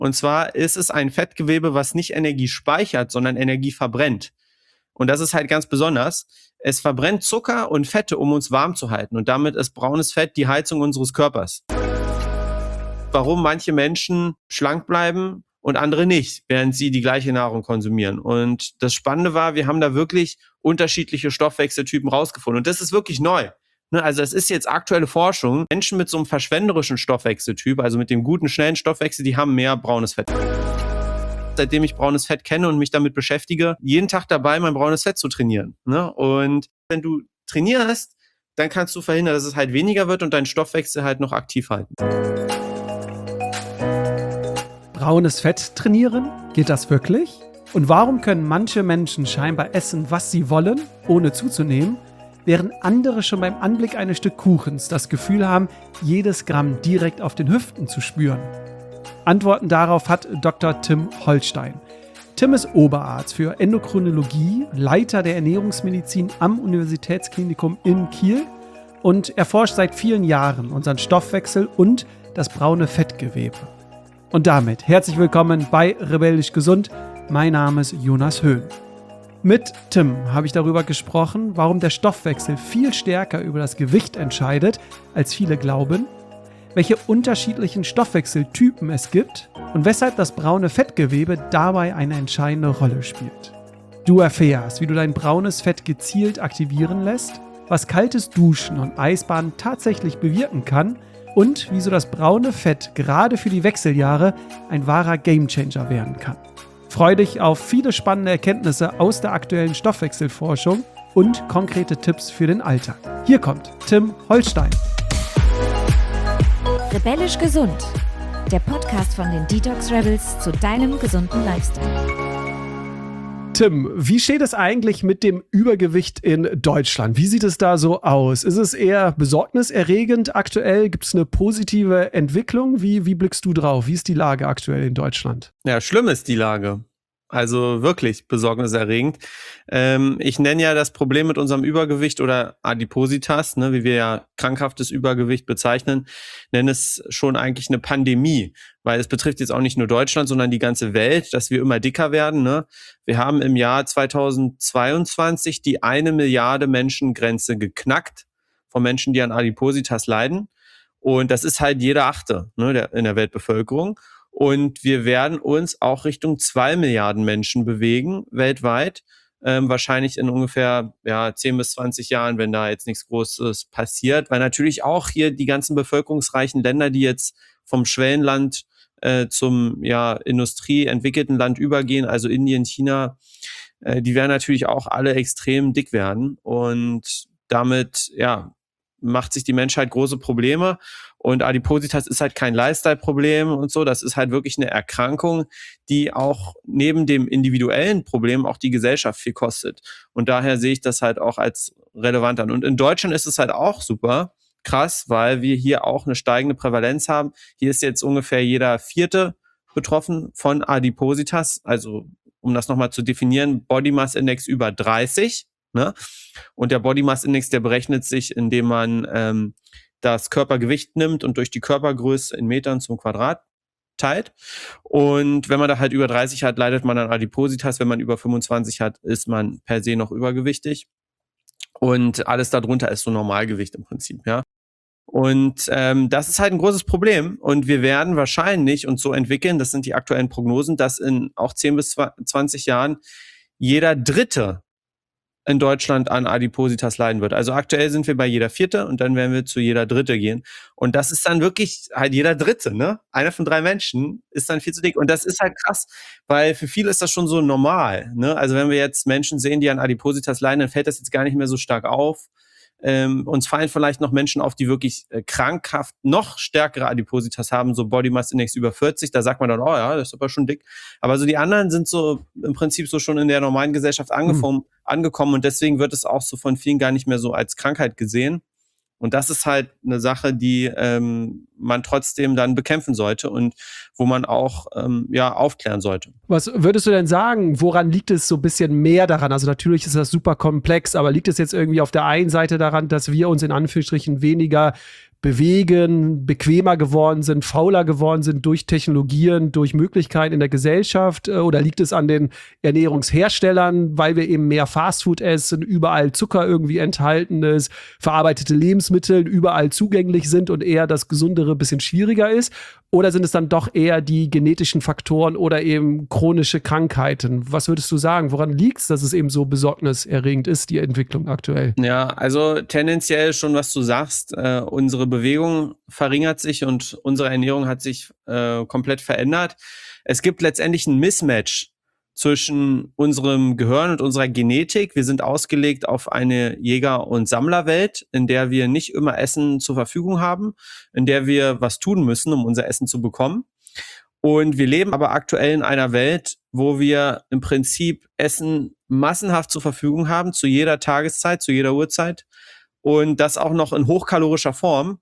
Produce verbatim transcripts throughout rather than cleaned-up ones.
Und zwar ist es ein Fettgewebe, was nicht Energie speichert, sondern Energie verbrennt. Und das ist halt ganz besonders. Es verbrennt Zucker und Fette, um uns warm zu halten. Und damit ist braunes Fett die Heizung unseres Körpers. Warum manche Menschen schlank bleiben und andere nicht, während sie die gleiche Nahrung konsumieren. Und das Spannende war, wir haben da wirklich unterschiedliche Stoffwechseltypen rausgefunden. Und das ist wirklich neu. Also es ist jetzt aktuelle Forschung. Menschen mit so einem verschwenderischen Stoffwechseltyp, also mit dem guten, schnellen Stoffwechsel, die haben mehr braunes Fett. Seitdem ich braunes Fett kenne und mich damit beschäftige, jeden Tag dabei, mein braunes Fett zu trainieren. Und wenn du trainierst, dann kannst du verhindern, dass es halt weniger wird und deinen Stoffwechsel halt noch aktiv halten. Braunes Fett trainieren? Geht das wirklich? Und warum können manche Menschen scheinbar essen, was sie wollen, ohne zuzunehmen, während andere schon beim Anblick eines Stück Kuchens das Gefühl haben, jedes Gramm direkt auf den Hüften zu spüren? Antworten darauf hat Doktor Tim Holstein. Tim ist Oberarzt für Endokrinologie, Leiter der Ernährungsmedizin am Universitätsklinikum in Kiel und erforscht seit vielen Jahren unseren Stoffwechsel und das braune Fettgewebe. Und damit herzlich willkommen bei Rebellisch Gesund. Mein Name ist Jonas Höhn. Mit Tim habe ich darüber gesprochen, warum der Stoffwechsel viel stärker über das Gewicht entscheidet, als viele glauben, welche unterschiedlichen Stoffwechseltypen es gibt und weshalb das braune Fettgewebe dabei eine entscheidende Rolle spielt. Du erfährst, wie du dein braunes Fett gezielt aktivieren lässt, was kaltes Duschen und Eisbaden tatsächlich bewirken kann und wieso das braune Fett gerade für die Wechseljahre ein wahrer Gamechanger werden kann. Freu dich auf viele spannende Erkenntnisse aus der aktuellen Stoffwechselforschung und konkrete Tipps für den Alltag. Hier kommt Tim Holstein. Rebellisch Gesund, der Podcast von den Detox Rebels zu deinem gesunden Lifestyle. Tim, wie steht es eigentlich mit dem Übergewicht in Deutschland? Wie sieht es da so aus? Ist es eher besorgniserregend aktuell? Gibt es eine positive Entwicklung? Wie, wie blickst du drauf? Wie ist die Lage aktuell in Deutschland? Ja, schlimm ist die Lage. Also wirklich besorgniserregend. Ähm, ich nenne ja das Problem mit unserem Übergewicht oder Adipositas, ne, wie wir ja krankhaftes Übergewicht bezeichnen, nenne es schon eigentlich eine Pandemie, weil es betrifft jetzt auch nicht nur Deutschland, sondern die ganze Welt, dass wir immer dicker werden. Ne? Wir haben im Jahr zweitausendzweiundzwanzig die eine Milliarde Menschengrenze geknackt von Menschen, die an Adipositas leiden. Und das ist halt jeder Achte, ne, der, in der Weltbevölkerung. Und wir werden uns auch Richtung zwei Milliarden Menschen bewegen, weltweit. Ähm, wahrscheinlich in ungefähr ja, zehn bis zwanzig Jahren, wenn da jetzt nichts Großes passiert. Weil natürlich auch hier die ganzen bevölkerungsreichen Länder, die jetzt vom Schwellenland äh, zum ja, industrieentwickelten Land übergehen, also Indien, China, äh, die werden natürlich auch alle extrem dick werden. Und damit, ja, macht sich die Menschheit große Probleme. Und Adipositas ist halt kein Lifestyle-Problem und so. Das ist halt wirklich eine Erkrankung, die auch neben dem individuellen Problem auch die Gesellschaft viel kostet. Und daher sehe ich das halt auch als relevant an. Und in Deutschland ist es halt auch super krass, weil wir hier auch eine steigende Prävalenz haben. Hier ist jetzt ungefähr jeder Vierte betroffen von Adipositas. Also, um das nochmal zu definieren, Body Mass Index über dreißig. Ne? Und der Body Mass Index, der berechnet sich, indem man ähm, das Körpergewicht nimmt und durch die Körpergröße in Metern zum Quadrat teilt. Und wenn man da halt über dreißig hat, leidet man an Adipositas. Wenn man über fünfundzwanzig hat, ist man per se noch übergewichtig. Und alles darunter ist so Normalgewicht im Prinzip, ja. Und ähm, das ist halt ein großes Problem. Und wir werden wahrscheinlich uns so entwickeln, das sind die aktuellen Prognosen, dass in auch zehn bis zwanzig Jahren jeder Dritte in Deutschland an Adipositas leiden wird. Also aktuell sind wir bei jeder Vierte und dann werden wir zu jeder Dritte gehen. Und das ist dann wirklich halt jeder Dritte, ne? Einer von drei Menschen ist dann viel zu dick. Und das ist halt krass, weil für viele ist das schon so normal, ne? Also wenn wir jetzt Menschen sehen, die an Adipositas leiden, dann fällt das jetzt gar nicht mehr so stark auf. Ähm, uns fallen vielleicht noch Menschen auf, die wirklich äh, krankhaft noch stärkere Adipositas haben, so Body Mass Index über vierzig, da sagt man dann, oh ja, das ist aber schon dick. Aber so die anderen sind so im Prinzip so schon in der normalen Gesellschaft angekommen, mhm. angekommen und deswegen wird es auch so von vielen gar nicht mehr so als Krankheit gesehen. Und das ist halt eine Sache, die ähm, man trotzdem dann bekämpfen sollte und wo man auch ähm, ja aufklären sollte. Was würdest du denn sagen, woran liegt es so ein bisschen mehr daran? Also natürlich ist das super komplex, aber liegt es jetzt irgendwie auf der einen Seite daran, dass wir uns in Anführungsstrichen weniger bewegen, bequemer geworden sind, fauler geworden sind durch Technologien, durch Möglichkeiten in der Gesellschaft? Oder liegt es an den Ernährungsherstellern, weil wir eben mehr Fastfood essen, überall Zucker irgendwie enthalten ist, verarbeitete Lebensmittel überall zugänglich sind und eher das Gesundere ein bisschen schwieriger ist? Oder sind es dann doch eher die genetischen Faktoren oder eben chronische Krankheiten? Was würdest du sagen? Woran liegt es, dass es eben so besorgniserregend ist, die Entwicklung aktuell? Ja, also tendenziell schon, was du sagst. Äh, unsere Bewegung verringert sich und unsere Ernährung hat sich äh, komplett verändert. Es gibt letztendlich ein Mismatch zwischen unserem Gehirn und unserer Genetik. Wir sind ausgelegt auf eine Jäger- und Sammlerwelt, in der wir nicht immer Essen zur Verfügung haben, in der wir was tun müssen, um unser Essen zu bekommen. Und wir leben aber aktuell in einer Welt, wo wir im Prinzip Essen massenhaft zur Verfügung haben, zu jeder Tageszeit, zu jeder Uhrzeit. Und das auch noch in hochkalorischer Form,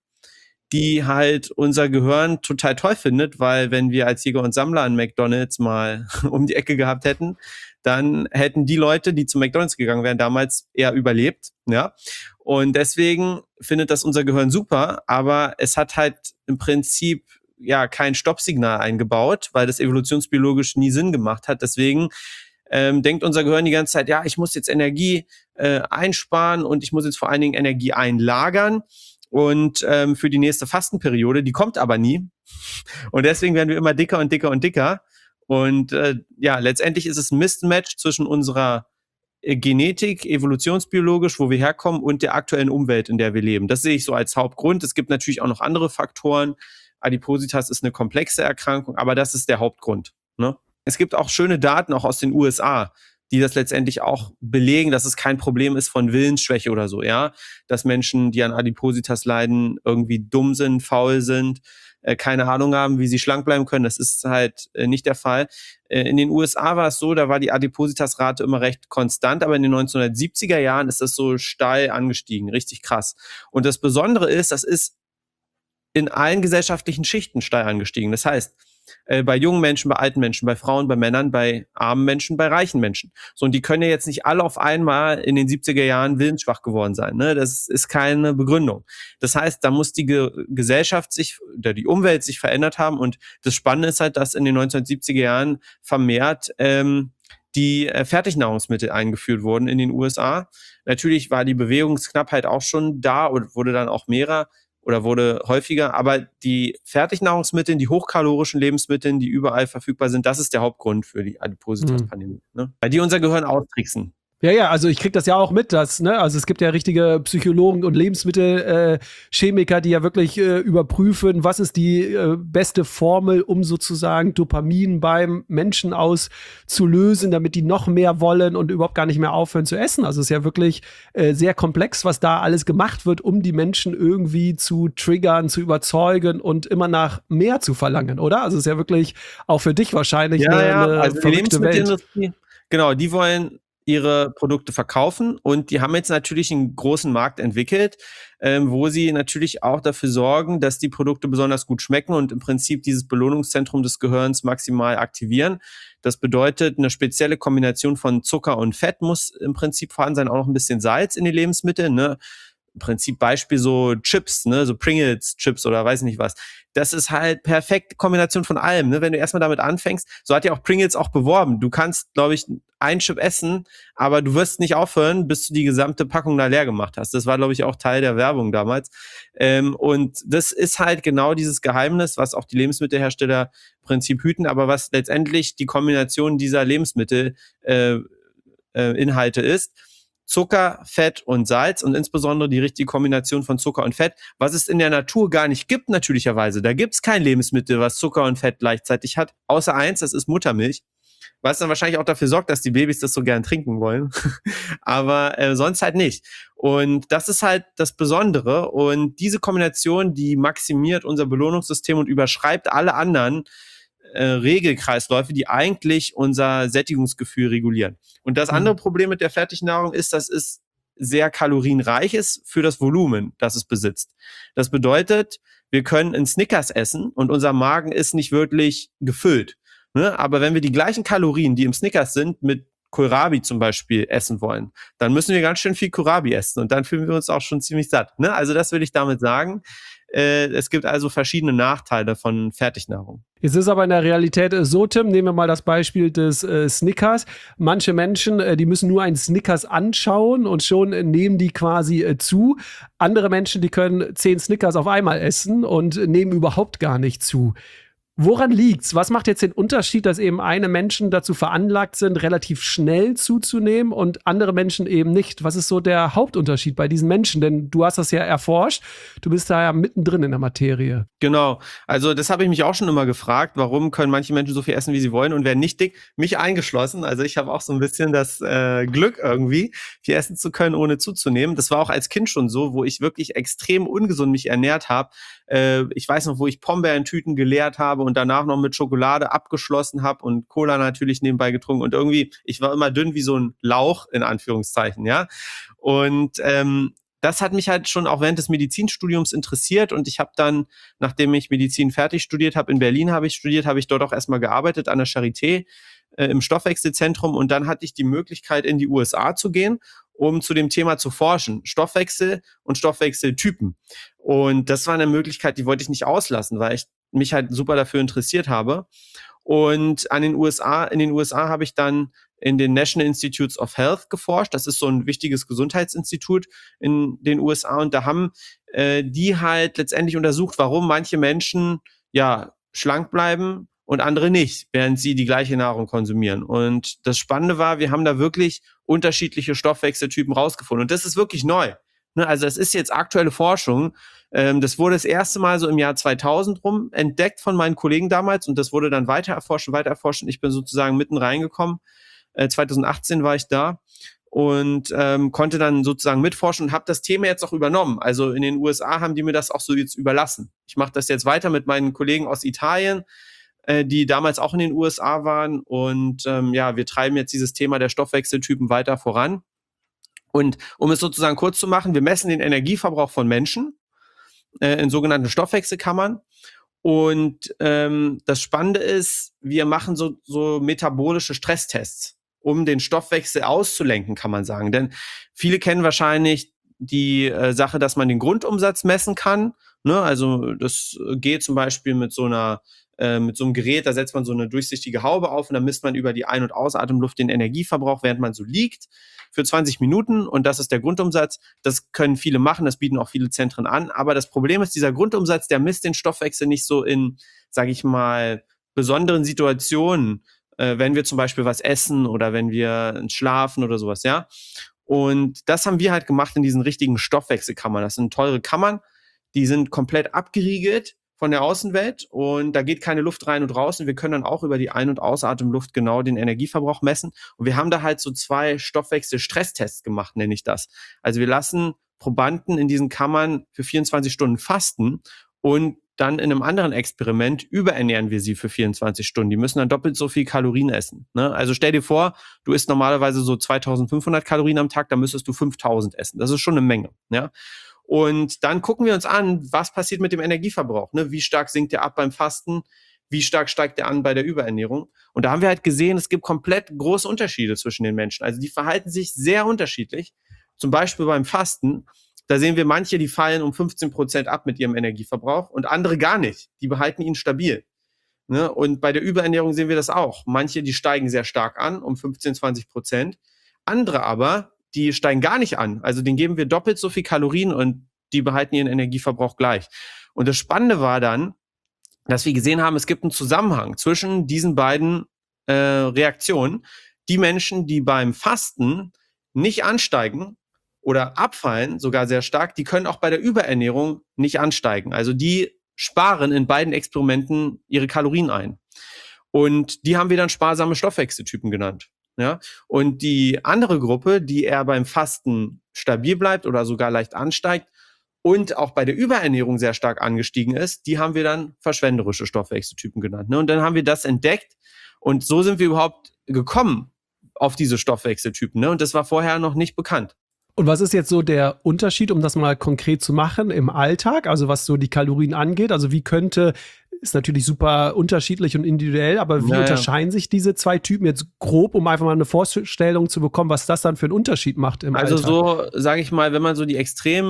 die halt unser Gehirn total toll findet, weil wenn wir als Jäger und Sammler an McDonald's mal um die Ecke gehabt hätten, dann hätten die Leute, die zu McDonald's gegangen wären, damals eher überlebt, ja. Und deswegen findet das unser Gehirn super, aber es hat halt im Prinzip ja kein Stoppsignal eingebaut, weil das evolutionsbiologisch nie Sinn gemacht hat. Deswegen ähm, denkt unser Gehirn die ganze Zeit, ja, ich muss jetzt Energie äh, einsparen und ich muss jetzt vor allen Dingen Energie einlagern. Und ähm, für die nächste Fastenperiode, die kommt aber nie. Und deswegen werden wir immer dicker und dicker und dicker. Und äh, ja, letztendlich ist es ein Mismatch zwischen unserer äh, Genetik, evolutionsbiologisch, wo wir herkommen, und der aktuellen Umwelt, in der wir leben. Das sehe ich so als Hauptgrund. Es gibt natürlich auch noch andere Faktoren. Adipositas ist eine komplexe Erkrankung, aber das ist der Hauptgrund, ne? Es gibt auch schöne Daten, auch aus den U S A, die das letztendlich auch belegen, dass es kein Problem ist von Willensschwäche oder so, ja, dass Menschen, die an Adipositas leiden, irgendwie dumm sind, faul sind, äh, keine Ahnung haben, wie sie schlank bleiben können. Das ist halt äh, nicht der Fall. Äh, in den U S A war es so, da war die Adipositas-Rate immer recht konstant, aber in den neunzehnhundertsiebziger Jahren ist das so steil angestiegen, richtig krass. Und das Besondere ist, das ist in allen gesellschaftlichen Schichten steil angestiegen. Das heißt, äh, bei jungen Menschen, bei alten Menschen, bei Frauen, bei Männern, bei armen Menschen, bei reichen Menschen. So, und die können ja jetzt nicht alle auf einmal in den siebziger Jahren willensschwach geworden sein, ne? Das ist keine Begründung. Das heißt, da muss die Ge- Gesellschaft sich, oder die Umwelt sich verändert haben. Und das Spannende ist halt, dass in den neunzehnhundertsiebziger Jahren vermehrt ähm, die äh, Fertignahrungsmittel eingeführt wurden in den U S A. Natürlich war die Bewegungsknappheit auch schon da und wurde dann auch mehrer oder wurde häufiger, aber die Fertignahrungsmittel, die hochkalorischen Lebensmittel, die überall verfügbar sind, das ist der Hauptgrund für die Adipositas-Pandemie, ne? Weil die unser Gehirn austricksen. Ja, ja, also ich krieg das ja auch mit, dass, ne, also es gibt ja richtige Psychologen und Lebensmittelchemiker, äh, die ja wirklich äh, überprüfen, was ist die äh, beste Formel, um sozusagen Dopamin beim Menschen auszulösen, damit die noch mehr wollen und überhaupt gar nicht mehr aufhören zu essen. Also es ist ja wirklich äh, sehr komplex, was da alles gemacht wird, um die Menschen irgendwie zu triggern, zu überzeugen und immer nach mehr zu verlangen, oder? Also es ist ja wirklich auch für dich wahrscheinlich ja, eine, ja, eine also die verrückte Welt. Lebensmittelindustrie, genau, die wollen ihre Produkte verkaufen und die haben jetzt natürlich einen großen Markt entwickelt, ähm, wo sie natürlich auch dafür sorgen, dass die Produkte besonders gut schmecken und im Prinzip dieses Belohnungszentrum des Gehirns maximal aktivieren. Das bedeutet, eine spezielle Kombination von Zucker und Fett muss im Prinzip vorhanden sein, auch noch ein bisschen Salz in die Lebensmittel, ne? Im Prinzip Beispiel so Chips, ne, so Pringles Chips oder weiß nicht was. Das ist halt perfekte Kombination von allem, ne? Wenn du erstmal damit anfängst, so hat ja auch Pringles auch beworben. Du kannst, glaube ich, ein Chip essen, aber du wirst nicht aufhören, bis du die gesamte Packung da leer gemacht hast. Das war, glaube ich, auch Teil der Werbung damals. Ähm, und das ist halt genau dieses Geheimnis, was auch die Lebensmittelhersteller im Prinzip hüten, aber was letztendlich die Kombination dieser Lebensmittel äh, äh, Inhalte ist. Zucker, Fett und Salz und insbesondere die richtige Kombination von Zucker und Fett, was es in der Natur gar nicht gibt natürlicherweise. Da gibt es kein Lebensmittel, was Zucker und Fett gleichzeitig hat, außer eins, das ist Muttermilch, was dann wahrscheinlich auch dafür sorgt, dass die Babys das so gern trinken wollen, aber äh, sonst halt nicht. Und das ist halt das Besondere und diese Kombination, die maximiert unser Belohnungssystem und überschreibt alle anderen Äh, Regelkreisläufe, die eigentlich unser Sättigungsgefühl regulieren. Und das andere Problem mit der Fertignahrung ist, dass es sehr kalorienreich ist für das Volumen, das es besitzt. Das bedeutet, wir können einen Snickers essen und unser Magen ist nicht wirklich gefüllt. Ne? Aber wenn wir die gleichen Kalorien, die im Snickers sind, mit Kohlrabi zum Beispiel essen wollen, dann müssen wir ganz schön viel Kohlrabi essen und dann fühlen wir uns auch schon ziemlich satt. Ne? Also das will ich damit sagen. Äh, es gibt also verschiedene Nachteile von Fertignahrung. Jetzt ist aber in der Realität so, Tim, nehmen wir mal das Beispiel des äh, Snickers. Manche Menschen, äh, die müssen nur einen Snickers anschauen und schon äh, nehmen die quasi äh, zu. Andere Menschen, die können zehn Snickers auf einmal essen und äh, nehmen überhaupt gar nicht zu. Woran liegt's? Was macht jetzt den Unterschied, dass eben eine Menschen dazu veranlagt sind, relativ schnell zuzunehmen und andere Menschen eben nicht? Was ist so der Hauptunterschied bei diesen Menschen? Denn du hast das ja erforscht. Du bist da ja mittendrin in der Materie. Genau. Also das habe ich mich auch schon immer gefragt. Warum können manche Menschen so viel essen, wie sie wollen und werden nicht dick? Mich eingeschlossen. Also ich habe auch so ein bisschen das äh, Glück irgendwie, viel essen zu können, ohne zuzunehmen. Das war auch als Kind schon so, wo ich wirklich extrem ungesund mich ernährt habe. Äh, ich weiß noch, wo ich Pombeertüten geleert habe und danach noch mit Schokolade abgeschlossen habe und Cola natürlich nebenbei getrunken und irgendwie, ich war immer dünn wie so ein Lauch, in Anführungszeichen, ja. Und ähm, das hat mich halt schon auch während des Medizinstudiums interessiert und ich habe dann, nachdem ich Medizin fertig studiert habe, in Berlin habe ich studiert, habe ich dort auch erstmal gearbeitet an der Charité äh, im Stoffwechselzentrum und dann hatte ich die Möglichkeit, in die U S A zu gehen, um zu dem Thema zu forschen, Stoffwechsel und Stoffwechseltypen. Und das war eine Möglichkeit, die wollte ich nicht auslassen, weil ich mich halt super dafür interessiert habe. Und an den U S A, in den U S A habe ich dann in den National Institutes of Health geforscht. Das ist so ein wichtiges Gesundheitsinstitut in den U S A. Und da haben äh, die halt letztendlich untersucht, warum manche Menschen ja schlank bleiben und andere nicht, während sie die gleiche Nahrung konsumieren. Und das Spannende war, wir haben da wirklich unterschiedliche Stoffwechseltypen rausgefunden. Und das ist wirklich neu. Also es ist jetzt aktuelle Forschung. Das wurde das erste Mal so im Jahr zweitausend rum entdeckt von meinen Kollegen damals und das wurde dann weiter erforscht, weiter erforscht. Ich bin sozusagen mitten reingekommen. zweitausendachtzehn war ich da und ähm, konnte dann sozusagen mitforschen und habe das Thema jetzt auch übernommen. Also in den U S A haben die mir das auch so jetzt überlassen. Ich mache das jetzt weiter mit meinen Kollegen aus Italien, äh, die damals auch in den U S A waren und ähm, ja, wir treiben jetzt dieses Thema der Stoffwechseltypen weiter voran. Und um es sozusagen kurz zu machen, wir messen den Energieverbrauch von Menschen äh, in sogenannten Stoffwechselkammern. Und ähm, das Spannende ist, wir machen so, so metabolische Stresstests, um den Stoffwechsel auszulenken, kann man sagen. Denn viele kennen wahrscheinlich die äh, Sache, dass man den Grundumsatz messen kann. Ne? Also das geht zum Beispiel mit so einer äh, mit so einem Gerät, da setzt man so eine durchsichtige Haube auf und dann misst man über die Ein- und Ausatemluft den Energieverbrauch, während man so liegt, für zwanzig Minuten und das ist der Grundumsatz. Das können viele machen, das bieten auch viele Zentren an. Aber das Problem ist, dieser Grundumsatz, der misst den Stoffwechsel nicht so in, sage ich mal, besonderen Situationen, äh, wenn wir zum Beispiel was essen oder wenn wir schlafen oder sowas, ja. Und das haben wir halt gemacht in diesen richtigen Stoffwechselkammern. Das sind teure Kammern, die sind komplett abgeriegelt von der Außenwelt und da geht keine Luft rein und raus und wir können dann auch über die Ein- und Ausatemluft genau den Energieverbrauch messen und wir haben da halt so zwei Stoffwechsel-Stresstests gemacht, nenne ich das. Also wir lassen Probanden in diesen Kammern für vierundzwanzig Stunden fasten und dann in einem anderen Experiment überernähren wir sie für vierundzwanzig Stunden. Die müssen dann doppelt so viel Kalorien essen. Ne? Also stell dir vor, du isst normalerweise so zweitausendfünfhundert Kalorien am Tag, dann müsstest du fünftausend essen. Das ist schon eine Menge. Ja? Und dann gucken wir uns an, was passiert mit dem Energieverbrauch. Ne? Wie stark sinkt der ab beim Fasten? Wie stark steigt der an bei der Überernährung? Und da haben wir halt gesehen, es gibt komplett große Unterschiede zwischen den Menschen. Also die verhalten sich sehr unterschiedlich. Zum Beispiel beim Fasten, da sehen wir manche, die fallen um fünfzehn Prozent ab mit ihrem Energieverbrauch und andere gar nicht. Die behalten ihn stabil. Ne? Und bei der Überernährung sehen wir das auch. Manche, die steigen sehr stark an, um fünfzehn, zwanzig Prozent. Andere aber, die steigen gar nicht an. Also denen geben wir doppelt so viel Kalorien und die behalten ihren Energieverbrauch gleich. Und das Spannende war dann, dass wir gesehen haben, es gibt einen Zusammenhang zwischen diesen beiden äh, Reaktionen. Die Menschen, die beim Fasten nicht ansteigen oder abfallen, sogar sehr stark, die können auch bei der Überernährung nicht ansteigen. Also die sparen in beiden Experimenten ihre Kalorien ein. Und die haben wir dann sparsame Stoffwechseltypen genannt. Ja? Und die andere Gruppe, die eher beim Fasten stabil bleibt oder sogar leicht ansteigt und auch bei der Überernährung sehr stark angestiegen ist, die haben wir dann verschwenderische Stoffwechseltypen genannt. Ne? Und dann haben wir das entdeckt und so sind wir überhaupt gekommen auf diese Stoffwechseltypen. Ne? Und das war vorher noch nicht bekannt. Und was ist jetzt so der Unterschied, um das mal konkret zu machen im Alltag, also was so die Kalorien angeht? Also wie könnte, ist natürlich super unterschiedlich und individuell, aber wie naja. unterscheiden sich diese zwei Typen jetzt grob, um einfach mal eine Vorstellung zu bekommen, was das dann für einen Unterschied macht im also Alltag? Also so, sage ich mal, wenn man so die extremen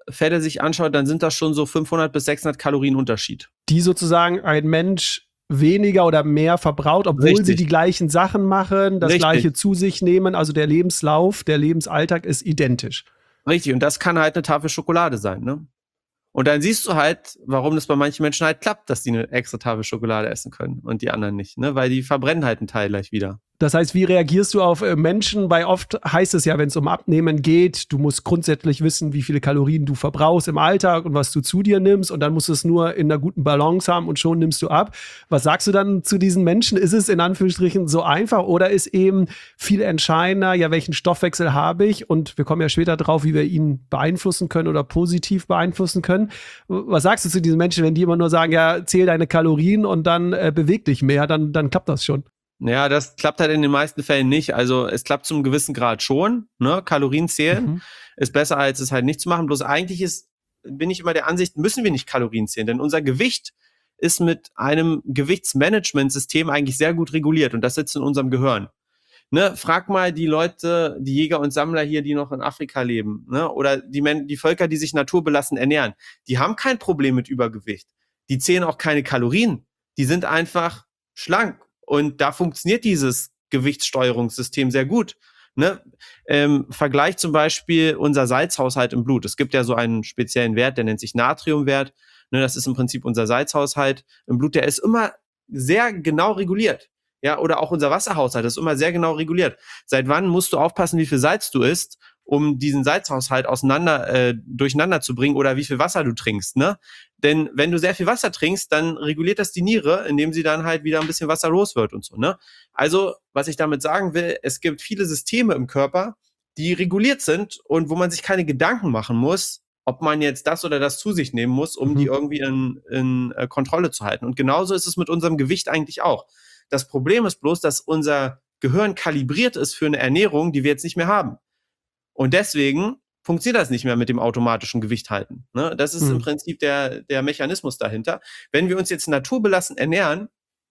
Fette sich anschaut, dann sind das schon so fünfhundert bis sechshundert Kalorien Unterschied. Die sozusagen ein Mensch weniger oder mehr verbraucht, obwohl Richtig. sie die gleichen Sachen machen, das Richtig. Gleiche zu sich nehmen. Also der Lebenslauf, der Lebensalltag ist identisch. Richtig, und das kann halt eine Tafel Schokolade sein, ne? Und dann siehst du halt, warum das bei manchen Menschen halt klappt, dass die eine extra Tafel Schokolade essen können und die anderen nicht, ne? Weil die verbrennen halt einen Teil gleich wieder. Das heißt, wie reagierst du auf äh, Menschen? Weil oft heißt es ja, wenn es um Abnehmen geht, du musst grundsätzlich wissen, wie viele Kalorien du verbrauchst im Alltag und was du zu dir nimmst und dann musst du es nur in einer guten Balance haben und schon nimmst du ab. Was sagst du dann zu diesen Menschen? Ist es in Anführungsstrichen so einfach oder ist eben viel entscheidender, ja, welchen Stoffwechsel habe ich? Und wir kommen ja später drauf, wie wir ihn beeinflussen können oder positiv beeinflussen können. Was sagst du zu diesen Menschen, wenn die immer nur sagen, ja, zähl deine Kalorien und dann äh, beweg dich mehr, dann, dann klappt das schon? Ja, das klappt halt in den meisten Fällen nicht. Also es klappt zum gewissen Grad schon, ne? Kalorien zählen Mhm. ist besser, als es halt nicht zu machen. Bloß eigentlich ist, bin ich immer der Ansicht, müssen wir nicht Kalorien zählen, denn unser Gewicht ist mit einem Gewichtsmanagementsystem eigentlich sehr gut reguliert und das sitzt in unserem Gehirn. Ne? Frag mal die Leute, die Jäger und Sammler hier, die noch in Afrika leben, ne? Oder die, Men- die Völker, die sich naturbelassen ernähren, die haben kein Problem mit Übergewicht. Die zählen auch keine Kalorien. Die sind einfach schlank. Und da funktioniert dieses Gewichtssteuerungssystem sehr gut. Ne? Ähm, Vergleich zum Beispiel unser Salzhaushalt im Blut. Es gibt ja so einen speziellen Wert, der nennt sich Natriumwert. Ne, das ist im Prinzip unser Salzhaushalt im Blut. Der ist immer sehr genau reguliert. Ja, oder auch unser Wasserhaushalt ist immer sehr genau reguliert. Seit wann musst du aufpassen, wie viel Salz du isst, um diesen Salzhaushalt auseinander, äh, durcheinander zu bringen oder wie viel Wasser du trinkst, ne? Denn wenn du sehr viel Wasser trinkst, dann reguliert das die Niere, indem sie dann halt wieder ein bisschen Wasser los wird und so, ne? Also, was ich damit sagen will, es gibt viele Systeme im Körper, die reguliert sind und wo man sich keine Gedanken machen muss, ob man jetzt das oder das zu sich nehmen muss, um Mhm. die irgendwie in, in äh, Kontrolle zu halten. Und genauso ist es mit unserem Gewicht eigentlich auch. Das Problem ist bloß, dass unser Gehirn kalibriert ist für eine Ernährung, die wir jetzt nicht mehr haben. Und deswegen funktioniert das nicht mehr mit dem automatischen Gewicht halten. Ne? Das ist Hm. im Prinzip der, der Mechanismus dahinter. Wenn wir uns jetzt naturbelassen ernähren,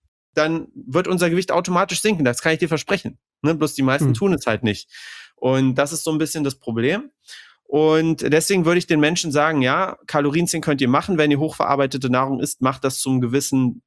dann wird unser Gewicht automatisch sinken. Das kann ich dir versprechen. Ne? Bloß die meisten Hm. tun es halt nicht. Und das ist so ein bisschen das Problem. Und deswegen würde ich den Menschen sagen, ja, Kalorienzählen könnt ihr machen. Wenn ihr hochverarbeitete Nahrung isst, macht das zum gewissen,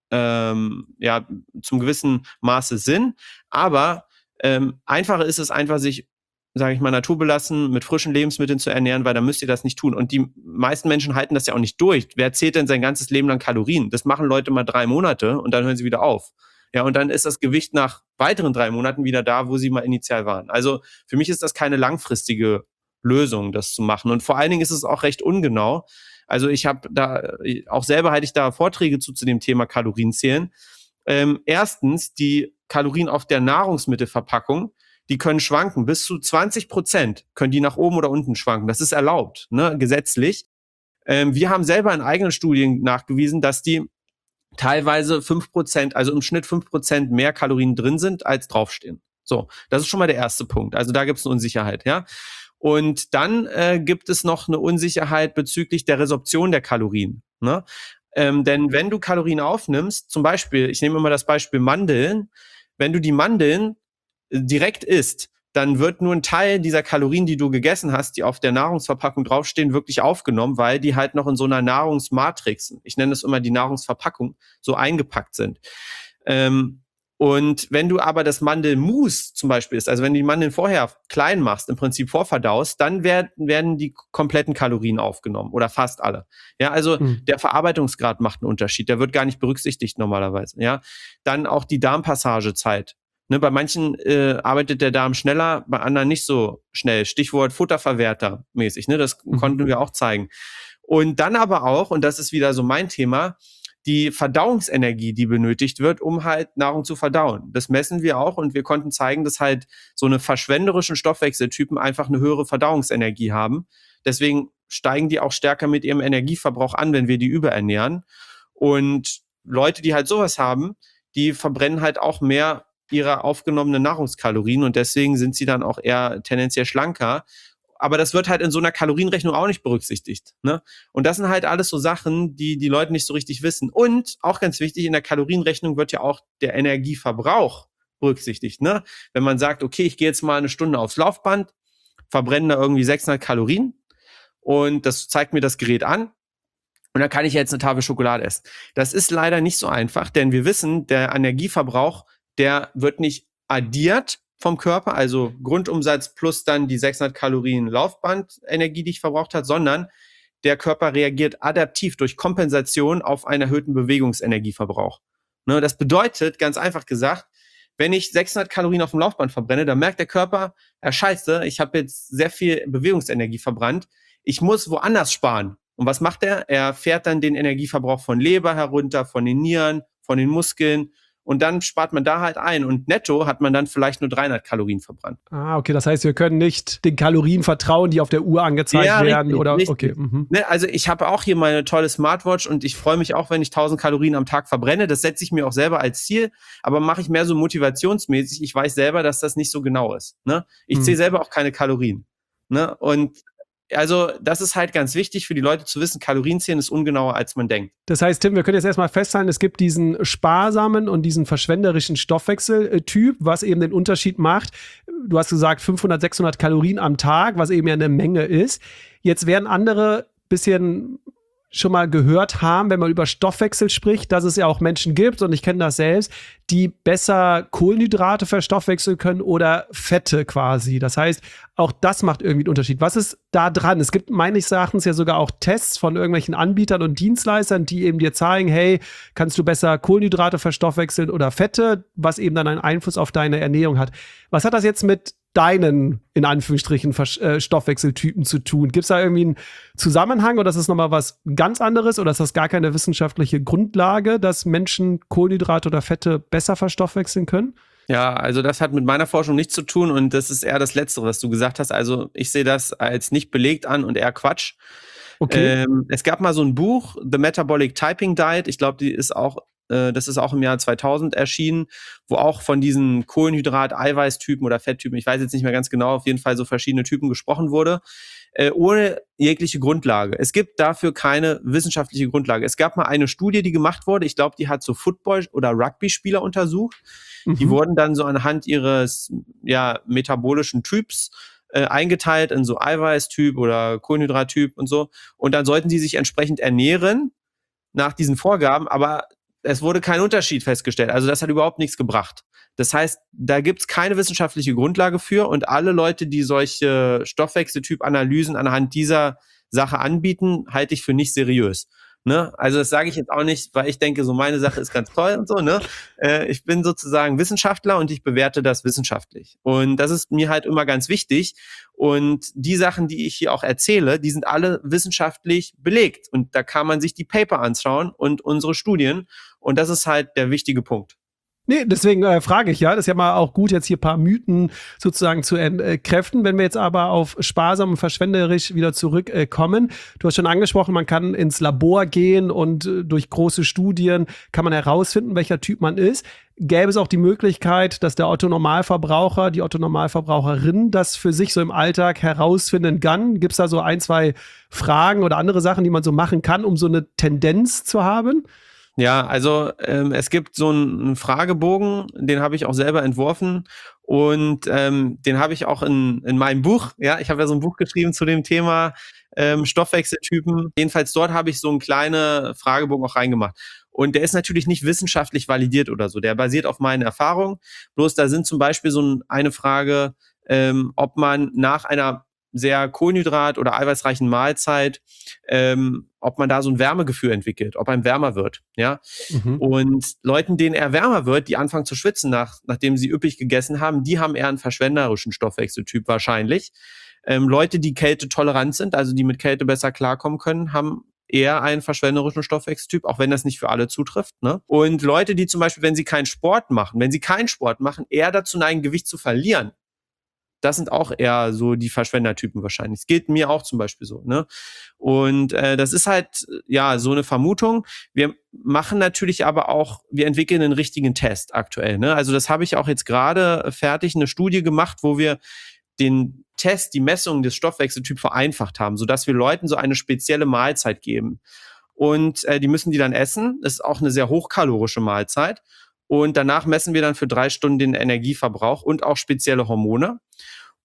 ähm, ja, zum gewissen Maße Sinn. Aber ähm, einfacher ist es einfach, sich, sage ich mal, naturbelassen mit frischen Lebensmitteln zu ernähren, weil dann müsst ihr das nicht tun. Und die meisten Menschen halten das ja auch nicht durch. Wer zählt denn sein ganzes Leben lang Kalorien? Das machen Leute mal drei Monate und dann hören sie wieder auf. Ja, und dann ist das Gewicht nach weiteren drei Monaten wieder da, wo sie mal initial waren. Also für mich ist das keine langfristige Lösung, das zu machen. Und vor allen Dingen ist es auch recht ungenau. Also ich habe da, auch selber halte ich da Vorträge zu, zu dem Thema Kalorienzählen. Ähm, erstens, die Kalorien auf der Nahrungsmittelverpackung, die können schwanken. Bis zu zwanzig Prozent können die nach oben oder unten schwanken. Das ist erlaubt, ne, gesetzlich. Ähm, wir haben selber in eigenen Studien nachgewiesen, dass die teilweise fünf Prozent, also im Schnitt fünf Prozent mehr Kalorien drin sind, als draufstehen. So, das ist schon mal der erste Punkt. Also da gibt es eine Unsicherheit, ja. Und dann äh, gibt es noch eine Unsicherheit bezüglich der Resorption der Kalorien, ne? Ähm, denn wenn du Kalorien aufnimmst, zum Beispiel, ich nehme immer das Beispiel Mandeln, wenn du die Mandeln direkt isst, dann wird nur ein Teil dieser Kalorien, die du gegessen hast, die auf der Nahrungsverpackung draufstehen, wirklich aufgenommen, weil die halt noch in so einer Nahrungsmatrix, ich nenne es immer die Nahrungsverpackung, so eingepackt sind. Ähm, und wenn du aber das Mandelmus zum Beispiel isst, also wenn du die Mandeln vorher klein machst, im Prinzip vorverdaust, dann werden, werden die kompletten Kalorien aufgenommen oder fast alle. Ja, also Hm. der Verarbeitungsgrad macht einen Unterschied, der wird gar nicht berücksichtigt normalerweise. Ja, dann auch die Darmpassagezeit. Ne, bei manchen äh, arbeitet der Darm schneller, bei anderen nicht so schnell. Stichwort Futterverwerter mäßig, ne? Das Mhm. konnten wir auch zeigen. Und dann aber auch, und das ist wieder so mein Thema, die Verdauungsenergie, die benötigt wird, um halt Nahrung zu verdauen. Das messen wir auch und wir konnten zeigen, dass halt so eine verschwenderischen Stoffwechseltypen einfach eine höhere Verdauungsenergie haben. Deswegen steigen die auch stärker mit ihrem Energieverbrauch an, wenn wir die überernähren. Und Leute, die halt sowas haben, die verbrennen halt auch mehr ihrer aufgenommenen Nahrungskalorien und deswegen sind sie dann auch eher tendenziell schlanker. Aber das wird halt in so einer Kalorienrechnung auch nicht berücksichtigt, ne? Und das sind halt alles so Sachen, die die Leute nicht so richtig wissen. Und auch ganz wichtig, in der Kalorienrechnung wird ja auch der Energieverbrauch berücksichtigt, ne? Wenn man sagt, okay, ich gehe jetzt mal eine Stunde aufs Laufband, verbrenne da irgendwie sechshundert Kalorien und das zeigt mir das Gerät an und dann kann ich jetzt eine Tafel Schokolade essen. Das ist leider nicht so einfach, denn wir wissen, der Energieverbrauch, der wird nicht addiert vom Körper, also Grundumsatz plus dann die sechshundert Kalorien Laufbandenergie, die ich verbraucht habe, sondern der Körper reagiert adaptiv durch Kompensation auf einen erhöhten Bewegungsenergieverbrauch. Ne, das bedeutet, ganz einfach gesagt, wenn ich sechshundert Kalorien auf dem Laufband verbrenne, dann merkt der Körper, ja scheiße, ich habe jetzt sehr viel Bewegungsenergie verbrannt, ich muss woanders sparen. Und was macht er? Er fährt dann den Energieverbrauch von Leber herunter, von den Nieren, von den Muskeln. Und dann spart man da halt ein. Und netto hat man dann vielleicht nur dreihundert Kalorien verbrannt. Ah, okay. Das heißt, wir können nicht den Kalorien vertrauen, die auf der Uhr angezeigt ja, werden. Richtig, oder richtig. Okay. Mhm. Ne, also ich habe auch hier meine tolle Smartwatch und ich freue mich auch, wenn ich tausend Kalorien am Tag verbrenne. Das setze ich mir auch selber als Ziel. Aber mache ich mehr so motivationsmäßig. Ich weiß selber, dass das nicht so genau ist. Ne? Ich mhm. zähle selber auch keine Kalorien. Ne? Und also das ist halt ganz wichtig für die Leute zu wissen, Kalorienzählen ist ungenauer, als man denkt. Das heißt, Tim, wir können jetzt erstmal festhalten, es gibt diesen sparsamen und diesen verschwenderischen Stoffwechseltyp, was eben den Unterschied macht. Du hast gesagt, fünfhundert, sechshundert Kalorien am Tag, was eben ja eine Menge ist. Jetzt werden andere bisschen schon mal gehört haben, wenn man über Stoffwechsel spricht, dass es ja auch Menschen gibt, und ich kenne das selbst, die besser Kohlenhydrate verstoffwechseln können oder Fette quasi. Das heißt, auch das macht irgendwie einen Unterschied. Was ist da dran? Es gibt meines Erachtens ja sogar auch Tests von irgendwelchen Anbietern und Dienstleistern, die eben dir zeigen, hey, kannst du besser Kohlenhydrate verstoffwechseln oder Fette, was eben dann einen Einfluss auf deine Ernährung hat. Was hat das jetzt mit deinen, in Anführungsstrichen, äh, Stoffwechseltypen zu tun? Gibt es da irgendwie einen Zusammenhang oder ist das nochmal was ganz anderes oder ist das gar keine wissenschaftliche Grundlage, dass Menschen Kohlenhydrate oder Fette besser verstoffwechseln können? Ja, also das hat mit meiner Forschung nichts zu tun und das ist eher das Letztere, was du gesagt hast. Also ich sehe das als nicht belegt an und eher Quatsch. Okay. Ähm, es gab mal so ein Buch, The Metabolic Typing Diet. Ich glaube, die ist auch Das ist auch im Jahr zweitausend erschienen, wo auch von diesen Kohlenhydrat-Eiweißtypen oder Fetttypen, ich weiß jetzt nicht mehr ganz genau, auf jeden Fall so verschiedene Typen gesprochen wurde, äh, ohne jegliche Grundlage. Es gibt dafür keine wissenschaftliche Grundlage. Es gab mal eine Studie, die gemacht wurde, ich glaube, die hat so Football- oder Rugby-Spieler untersucht. Mhm. Die wurden dann so anhand ihres ja, metabolischen Typs äh, eingeteilt in so Eiweißtyp oder Kohlenhydrattyp und so. Und dann sollten die sich entsprechend ernähren nach diesen Vorgaben, aber es wurde kein Unterschied festgestellt. Also das hat überhaupt nichts gebracht. Das heißt, da gibt es keine wissenschaftliche Grundlage für und alle Leute, die solche Stoffwechseltyp-Analysen anhand dieser Sache anbieten, halte ich für nicht seriös. Ne? Also das sage ich jetzt auch nicht, weil ich denke, so meine Sache ist ganz toll und so. Ne? Äh, ich bin sozusagen Wissenschaftler und ich bewerte das wissenschaftlich. Und das ist mir halt immer ganz wichtig. Und die Sachen, die ich hier auch erzähle, die sind alle wissenschaftlich belegt. Und da kann man sich die Paper anschauen und unsere Studien. Und das ist halt der wichtige Punkt. Nee, deswegen äh, frage ich ja, das ist ja mal auch gut, jetzt hier ein paar Mythen sozusagen zu entkräften. Wenn wir jetzt aber auf sparsam und verschwenderisch wieder zurückkommen, äh, du hast schon angesprochen, man kann ins Labor gehen und äh, durch große Studien kann man herausfinden, welcher Typ man ist. Gäbe es auch die Möglichkeit, dass der Otto-Normalverbraucher, die Otto-Normalverbraucherin das für sich so im Alltag herausfinden kann? Gibt es da so ein, zwei Fragen oder andere Sachen, die man so machen kann, um so eine Tendenz zu haben? Ja, also ähm, es gibt so einen Fragebogen, den habe ich auch selber entworfen und ähm, den habe ich auch in, in meinem Buch, ja, ich habe ja so ein Buch geschrieben zu dem Thema ähm, Stoffwechseltypen. Jedenfalls dort habe ich so einen kleinen Fragebogen auch reingemacht. Und der ist natürlich nicht wissenschaftlich validiert oder so, der basiert auf meinen Erfahrungen. Bloß da sind zum Beispiel so eine Frage, ähm, ob man nach einer sehr Kohlenhydrat- oder eiweißreichen Mahlzeit, ähm, ob man da so ein Wärmegefühl entwickelt, ob einem wärmer wird, ja. Mhm. Und Leuten, denen eher wärmer wird, die anfangen zu schwitzen, nach, nachdem sie üppig gegessen haben, die haben eher einen verschwenderischen Stoffwechseltyp wahrscheinlich. Ähm, Leute, die kältetolerant sind, also die mit Kälte besser klarkommen können, haben eher einen verschwenderischen Stoffwechseltyp, auch wenn das nicht für alle zutrifft, ne? Und Leute, die zum Beispiel, wenn sie keinen Sport machen, wenn sie keinen Sport machen, eher dazu neigen, Gewicht zu verlieren. Das sind auch eher so die Verschwendertypen wahrscheinlich. Es geht mir auch zum Beispiel so, ne? Und äh, das ist halt, ja, so eine Vermutung. Wir machen natürlich aber auch, wir entwickeln einen richtigen Test aktuell, ne? Also das habe ich auch jetzt gerade fertig, eine Studie gemacht, wo wir den Test, die Messung des Stoffwechseltyps vereinfacht haben, sodass wir Leuten so eine spezielle Mahlzeit geben. Und äh, die müssen die dann essen. Das ist auch eine sehr hochkalorische Mahlzeit. Und danach messen wir dann für drei Stunden den Energieverbrauch und auch spezielle Hormone.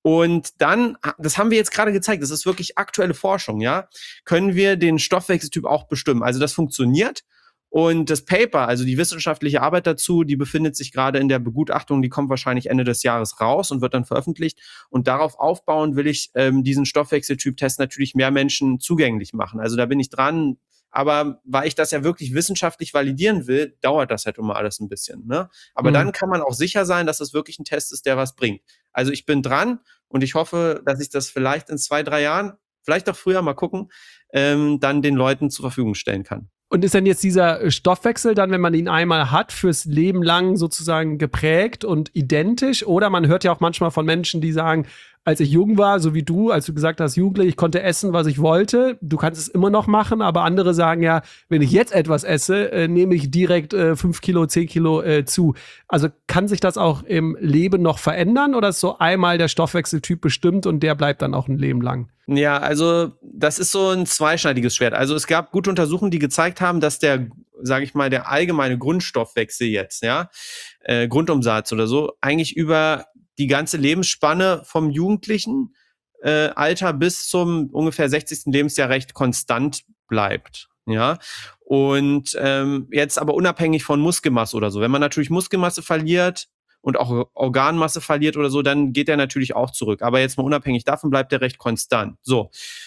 Und dann, das haben wir jetzt gerade gezeigt, das ist wirklich aktuelle Forschung, ja, können wir den Stoffwechseltyp auch bestimmen. Also das funktioniert. Und das Paper, also die wissenschaftliche Arbeit dazu, die befindet sich gerade in der Begutachtung, die kommt wahrscheinlich Ende des Jahres raus und wird dann veröffentlicht. Und darauf aufbauen will ich ähm, diesen Stoffwechseltyp-Test natürlich mehr Menschen zugänglich machen. Also da bin ich dran. Aber weil ich das ja wirklich wissenschaftlich validieren will, dauert das halt immer alles ein bisschen. Ne? Aber mhm. dann kann man auch sicher sein, dass es wirklich ein Test ist, der was bringt. Also ich bin dran und ich hoffe, dass ich das vielleicht in zwei, drei Jahren, vielleicht auch früher, mal gucken, ähm, dann den Leuten zur Verfügung stellen kann. Und ist denn jetzt dieser Stoffwechsel dann, wenn man ihn einmal hat, fürs Leben lang sozusagen geprägt und identisch? Oder man hört ja auch manchmal von Menschen, die sagen, als ich jung war, so wie du, als du gesagt hast, Jugendlich, ich konnte essen, was ich wollte. Du kannst es immer noch machen, aber andere sagen ja, wenn ich jetzt etwas esse, äh, nehme ich direkt äh, fünf Kilo, zehn Kilo äh, zu. Also kann sich das auch im Leben noch verändern oder ist so einmal der Stoffwechseltyp bestimmt und der bleibt dann auch ein Leben lang? Ja, also das ist so ein zweischneidiges Schwert. Also es gab gute Untersuchungen, die gezeigt haben, dass der, sage ich mal, der allgemeine Grundstoffwechsel jetzt, ja, äh, Grundumsatz oder so, eigentlich über die ganze Lebensspanne vom jugendlichen äh, Alter bis zum ungefähr sechzigsten Lebensjahr recht konstant bleibt. Ja, und ähm, jetzt aber unabhängig von Muskelmasse oder so. Wenn man natürlich Muskelmasse verliert und auch Organmasse verliert oder so, dann geht der natürlich auch zurück. Aber jetzt mal unabhängig davon bleibt der recht konstant. So,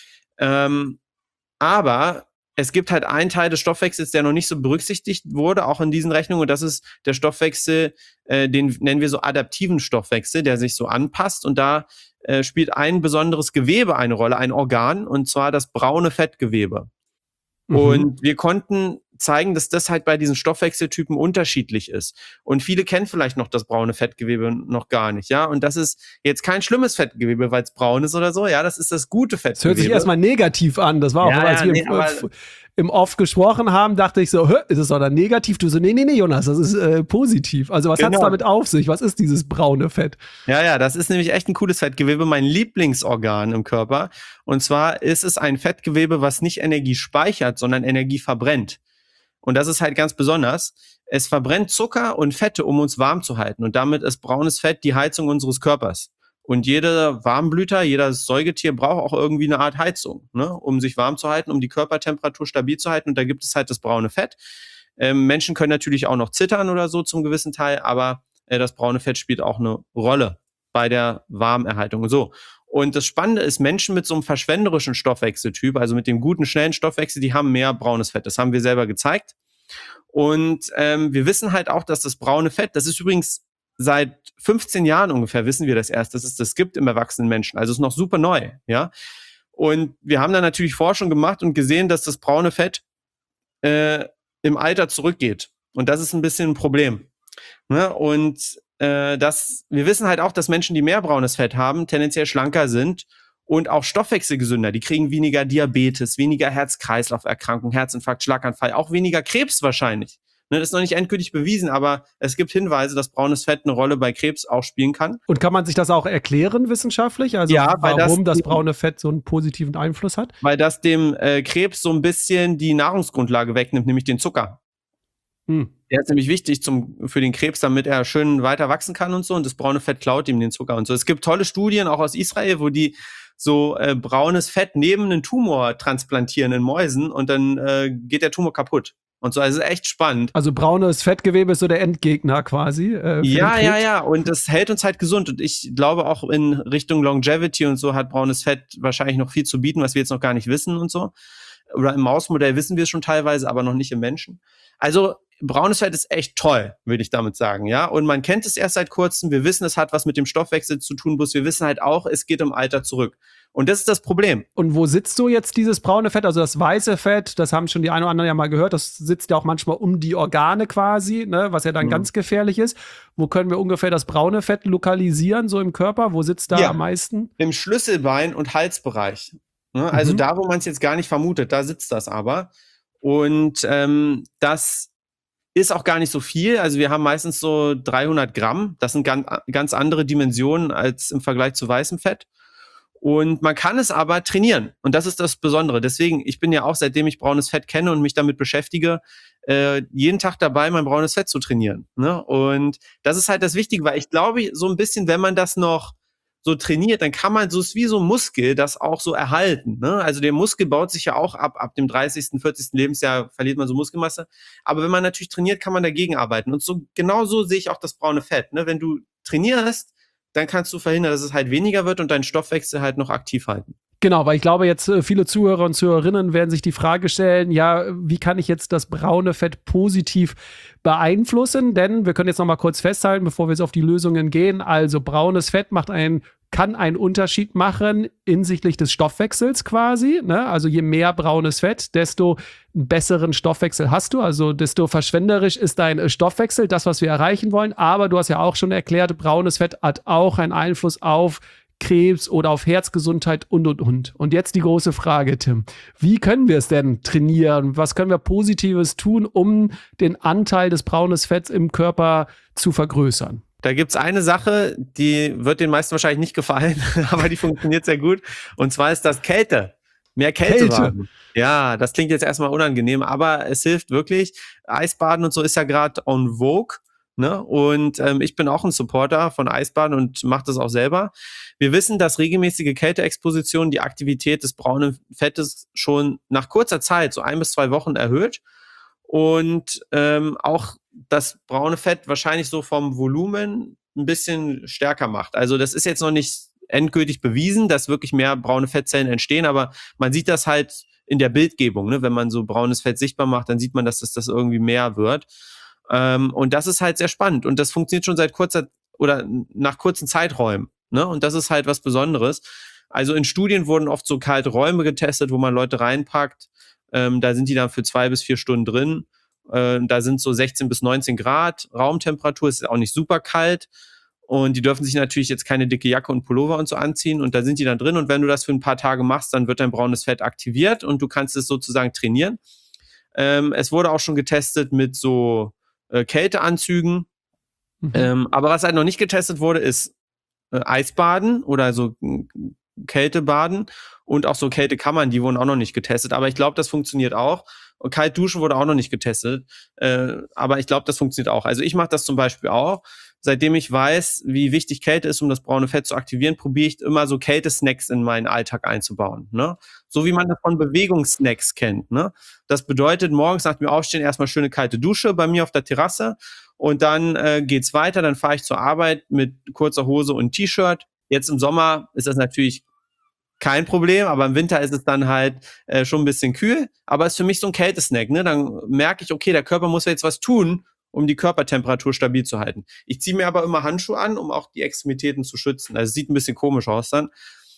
ähm, aber es gibt halt einen Teil des Stoffwechsels, der noch nicht so berücksichtigt wurde, auch in diesen Rechnungen. Und das ist der Stoffwechsel, äh, den nennen wir so adaptiven Stoffwechsel, der sich so anpasst. Und da äh, spielt ein besonderes Gewebe eine Rolle, ein Organ, und zwar das braune Fettgewebe. Mhm. Und wir konnten zeigen, dass das halt bei diesen Stoffwechseltypen unterschiedlich ist. Und viele kennen vielleicht noch das braune Fettgewebe noch gar nicht, ja. Und das ist jetzt kein schlimmes Fettgewebe, weil es braun ist oder so, ja. Das ist das gute Fettgewebe. Das hört sich erstmal negativ an. Das war auch, ja, als ja, wir nee, im, äh, im Off gesprochen haben, dachte ich so, ist es doch dann negativ? Du so, nee, nee, nee, Jonas, das ist äh, positiv. Also was genau. hat's damit auf sich? Was ist dieses braune Fett? Ja, ja, das ist nämlich echt ein cooles Fettgewebe, mein Lieblingsorgan im Körper. Und zwar ist es ein Fettgewebe, was nicht Energie speichert, sondern Energie verbrennt. Und das ist halt ganz besonders. Es verbrennt Zucker und Fette, um uns warm zu halten. Und damit ist braunes Fett die Heizung unseres Körpers. Und jeder Warmblüter, jedes Säugetier braucht auch irgendwie eine Art Heizung, ne, um sich warm zu halten, um die Körpertemperatur stabil zu halten. Und da gibt es halt das braune Fett. Ähm, Menschen können natürlich auch noch zittern oder so zum gewissen Teil, aber äh, das braune Fett spielt auch eine Rolle bei der Warmerhaltung und so. Und das Spannende ist, Menschen mit so einem verschwenderischen Stoffwechseltyp, also mit dem guten, schnellen Stoffwechsel, die haben mehr braunes Fett. Das haben wir selber gezeigt. Und ähm, wir wissen halt auch, dass das braune Fett, das ist übrigens seit fünfzehn Jahren ungefähr, wissen wir das erst, dass es das gibt im erwachsenen Menschen. Also es ist noch super neu, ja. Und wir haben dann natürlich Forschung gemacht und gesehen, dass das braune Fett äh, im Alter zurückgeht. Und das ist ein bisschen ein Problem. Ne? Und äh, das, wir wissen halt auch, dass Menschen, die mehr braunes Fett haben, tendenziell schlanker sind und auch stoffwechselgesünder. Die kriegen weniger Diabetes, weniger Herz-Kreislauf-Erkrankungen, Herzinfarkt, Schlaganfall, auch weniger Krebs wahrscheinlich. Ne, das ist noch nicht endgültig bewiesen, aber es gibt Hinweise, dass braunes Fett eine Rolle bei Krebs auch spielen kann. Und kann man sich das auch erklären wissenschaftlich? Also ja, warum das, das braune Fett so einen positiven Einfluss hat? Weil das dem äh, Krebs so ein bisschen die Nahrungsgrundlage wegnimmt, nämlich den Zucker. Hm. Der ist nämlich wichtig zum, für den Krebs, damit er schön weiter wachsen kann und so. Und das braune Fett klaut ihm den Zucker und so. Es gibt tolle Studien, auch aus Israel, wo die so äh, braunes Fett neben einen Tumor transplantieren in Mäusen und dann äh, geht der Tumor kaputt. Und so, also echt spannend. Also braunes Fettgewebe ist so der Endgegner quasi. Äh, ja, ja, ja. Und das hält uns halt gesund. Und ich glaube auch in Richtung Longevity und so hat braunes Fett wahrscheinlich noch viel zu bieten, was wir jetzt noch gar nicht wissen und so. Oder im Mausmodell wissen wir es schon teilweise, aber noch nicht im Menschen. Also braunes Fett ist echt toll, würde ich damit sagen, ja. Und man kennt es erst seit kurzem. Wir wissen, es hat was mit dem Stoffwechsel zu tun. Bloß wir wissen halt auch, es geht im Alter zurück. Und das ist das Problem. Und wo sitzt so jetzt dieses braune Fett? Also das weiße Fett, das haben schon die einen oder anderen ja mal gehört, das sitzt ja auch manchmal um die Organe quasi, ne, was ja dann mhm. ganz gefährlich ist. Wo können wir ungefähr das braune Fett lokalisieren, so im Körper? Wo sitzt da ja, am meisten? Im Schlüsselbein- und Halsbereich. Ne? Also mhm. da, wo man es jetzt gar nicht vermutet, da sitzt das aber. Und ähm, das ist auch gar nicht so viel. Also wir haben meistens so dreihundert Gramm. Das sind ganz, ganz andere Dimensionen als im Vergleich zu weißem Fett. Und man kann es aber trainieren. Und das ist das Besondere. Deswegen, ich bin ja auch, seitdem ich braunes Fett kenne und mich damit beschäftige, äh, jeden Tag dabei, mein braunes Fett zu trainieren. Ne? Und das ist halt das Wichtige, weil ich glaube, so ein bisschen, wenn man das noch so trainiert, dann kann man so, ist wie so ein Muskel, das auch so erhalten, ne? Also der Muskel baut sich ja auch ab, ab dem dreißigsten, vierzigsten Lebensjahr verliert man so Muskelmasse. Aber wenn man natürlich trainiert, kann man dagegen arbeiten. Und so, genau so sehe ich auch das braune Fett, ne? Wenn du trainierst, dann kannst du verhindern, dass es halt weniger wird und deinen Stoffwechsel halt noch aktiv halten. Genau, weil ich glaube, jetzt äh, viele Zuhörer und Zuhörerinnen werden sich die Frage stellen, ja, wie kann ich jetzt das braune Fett positiv beeinflussen? Denn wir können jetzt noch mal kurz festhalten, bevor wir jetzt auf die Lösungen gehen. Also braunes Fett macht einen kann einen Unterschied machen hinsichtlich des Stoffwechsels quasi, ne? Also je mehr braunes Fett, desto einen besseren Stoffwechsel hast du, also desto verschwenderisch ist dein Stoffwechsel, das, was wir erreichen wollen. Aber du hast ja auch schon erklärt, braunes Fett hat auch einen Einfluss auf Krebs oder auf Herzgesundheit und, und, und. Und jetzt die große Frage, Tim. Wie können wir es denn trainieren? Was können wir Positives tun, um den Anteil des braunes Fetts im Körper zu vergrößern? Da gibt's eine Sache, die wird den meisten wahrscheinlich nicht gefallen, aber die funktioniert sehr gut. Und zwar ist das Kälte. Mehr Kälte. Kälte. Ja, das klingt jetzt erstmal unangenehm, aber es hilft wirklich. Eisbaden und so ist ja gerade en vogue. Ne? Und ähm, ich bin auch ein Supporter von Eisbaden und mache das auch selber. Wir wissen, dass regelmäßige Kälteexposition die Aktivität des braunen Fettes schon nach kurzer Zeit, so ein bis zwei Wochen, erhöht. Und ähm, auch das braune Fett wahrscheinlich so vom Volumen ein bisschen stärker macht. Also das ist jetzt noch nicht endgültig bewiesen, dass wirklich mehr braune Fettzellen entstehen, aber man sieht das halt in der Bildgebung, ne? Wenn man so braunes Fett sichtbar macht, dann sieht man, dass das, das irgendwie mehr wird. Ähm, und das ist halt sehr spannend. Und das funktioniert schon seit kurzer oder nach kurzen Zeiträumen. Ne? Und das ist halt was Besonderes. Also in Studien wurden oft so kalte Räume getestet, wo man Leute reinpackt. Ähm, da sind die dann für zwei bis vier Stunden drin. Äh, da sind so sechzehn bis neunzehn Grad Raumtemperatur. Ist auch nicht super kalt. Und die dürfen sich natürlich jetzt keine dicke Jacke und Pullover und so anziehen. Und da sind die dann drin. Und wenn du das für ein paar Tage machst, dann wird dein braunes Fett aktiviert und du kannst es sozusagen trainieren. Ähm, es wurde auch schon getestet mit so äh, Kälteanzügen. Mhm. Ähm, aber was halt noch nicht getestet wurde, ist äh, Eisbaden oder so äh, Kältebaden und auch so Kältekammern, die wurden auch noch nicht getestet. Aber ich glaube, das funktioniert auch. Und Kaltduschen wurde auch noch nicht getestet. Äh, aber ich glaube, das funktioniert auch. Also ich mache das zum Beispiel auch. Seitdem ich weiß, wie wichtig Kälte ist, um das braune Fett zu aktivieren, probiere ich immer so Kältesnacks in meinen Alltag einzubauen. Ne? So wie man das von Bewegungssnacks kennt. Ne? Das bedeutet, morgens nach dem Aufstehen erstmal schöne kalte Dusche bei mir auf der Terrasse und dann äh, geht's weiter. Dann fahre ich zur Arbeit mit kurzer Hose und T-Shirt. Jetzt im Sommer ist das natürlich kein Problem, aber im Winter ist es dann halt äh, schon ein bisschen kühl. Aber es ist für mich so ein Kältesnack. Ne? Dann merke ich, okay, der Körper muss ja jetzt was tun, um die Körpertemperatur stabil zu halten. Ich ziehe mir aber immer Handschuhe an, um auch die Extremitäten zu schützen. Also es sieht ein bisschen komisch aus dann.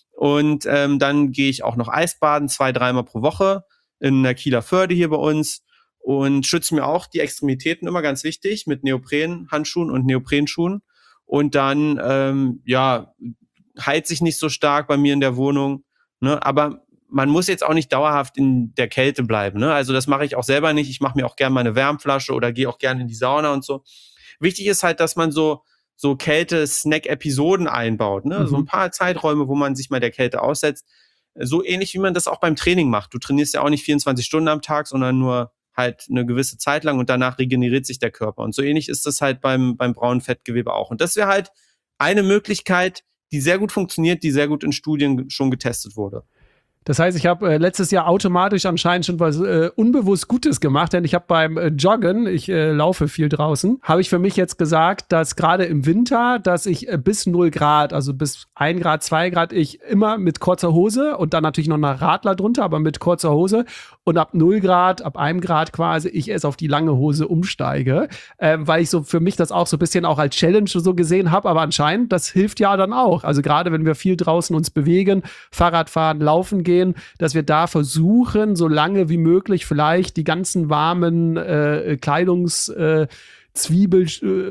Und ähm, dann gehe ich auch noch Eisbaden, zwei, dreimal pro Woche in der Kieler Förde hier bei uns und schütze mir auch die Extremitäten, immer ganz wichtig, mit Neoprenhandschuhen und Neoprenschuhen. Und dann, ähm, ja, heizt sich nicht so stark bei mir in der Wohnung, ne? Aber man muss jetzt auch nicht dauerhaft in der Kälte bleiben. Ne? Also das mache ich auch selber nicht. Ich mache mir auch gerne meine Wärmflasche oder gehe auch gerne in die Sauna und so. Wichtig ist halt, dass man so so Kälte-Snack-Episoden einbaut. Ne? Mhm. So ein paar Zeiträume, wo man sich mal der Kälte aussetzt. So ähnlich, wie man das auch beim Training macht. Du trainierst ja auch nicht vierundzwanzig Stunden am Tag, sondern nur halt eine gewisse Zeit lang und danach regeneriert sich der Körper. Und so ähnlich ist das halt beim, beim braunen Fettgewebe auch. Und das wäre halt eine Möglichkeit, die sehr gut funktioniert, die sehr gut in Studien schon getestet wurde. Das heißt, ich habe äh, letztes Jahr automatisch anscheinend schon was äh, unbewusst Gutes gemacht, denn ich habe beim äh, Joggen, ich äh, laufe viel draußen, habe ich für mich jetzt gesagt, dass gerade im Winter, dass ich äh, bis null Grad, also bis ein Grad, zwei Grad, ich immer mit kurzer Hose und dann natürlich noch eine Radler drunter, aber mit kurzer Hose und ab null Grad, ab einem Grad quasi, ich erst auf die lange Hose umsteige, äh, weil ich so für mich das auch so ein bisschen auch als Challenge so gesehen habe, aber anscheinend, das hilft ja dann auch. Also gerade wenn wir viel draußen uns bewegen, Fahrrad fahren, laufen gehen, dass wir da versuchen, so lange wie möglich vielleicht die ganzen warmen äh, Kleidungs- äh, Zwiebel,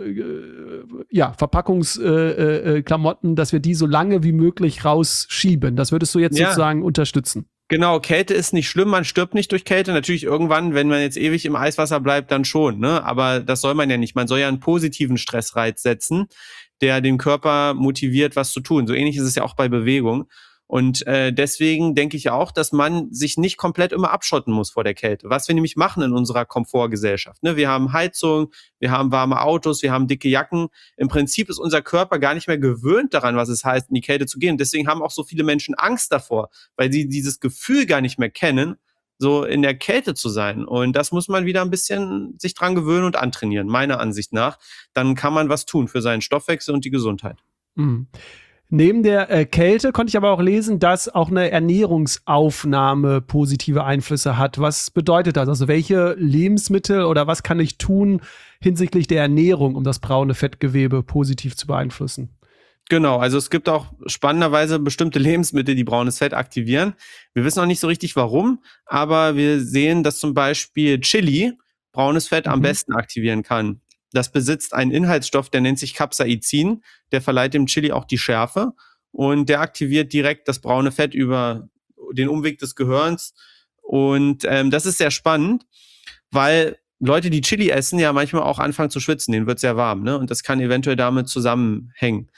äh, ja, Verpackungsklamotten, äh, äh, dass wir die so lange wie möglich rausschieben. Das würdest du jetzt ja sozusagen unterstützen. Genau, Kälte ist nicht schlimm, man stirbt nicht durch Kälte. Natürlich irgendwann, wenn man jetzt ewig im Eiswasser bleibt, dann schon, ne? Aber das soll man ja nicht. Man soll ja einen positiven Stressreiz setzen, der den Körper motiviert, was zu tun. So ähnlich ist es ja auch bei Bewegung. Und äh, deswegen denke ich auch, dass man sich nicht komplett immer abschotten muss vor der Kälte. Was wir nämlich machen in unserer Komfortgesellschaft. Ne? Wir haben Heizung, wir haben warme Autos, wir haben dicke Jacken. Im Prinzip ist unser Körper gar nicht mehr gewöhnt daran, was es heißt, in die Kälte zu gehen. Deswegen haben auch so viele Menschen Angst davor, weil sie dieses Gefühl gar nicht mehr kennen, so in der Kälte zu sein. Und das muss man wieder ein bisschen sich dran gewöhnen und antrainieren, meiner Ansicht nach. Dann kann man was tun für seinen Stoffwechsel und die Gesundheit. Mhm. Neben der äh, Kälte konnte ich aber auch lesen, dass auch eine Ernährungsaufnahme positive Einflüsse hat. Was bedeutet das? Also welche Lebensmittel oder was kann ich tun hinsichtlich der Ernährung, um das braune Fettgewebe positiv zu beeinflussen? Genau, also es gibt auch spannenderweise bestimmte Lebensmittel, die braunes Fett aktivieren. Wir wissen noch nicht so richtig warum, aber wir sehen, dass zum Beispiel Chili braunes Fett mhm. am besten aktivieren kann. Das besitzt einen Inhaltsstoff, der nennt sich Capsaicin. Der verleiht dem Chili auch die Schärfe und der aktiviert direkt das braune Fett über den Umweg des Gehirns. Und ähm, das ist sehr spannend, weil Leute, die Chili essen, ja manchmal auch anfangen zu schwitzen. Denen wird sehr warm, ne? Und das kann eventuell damit zusammenhängen.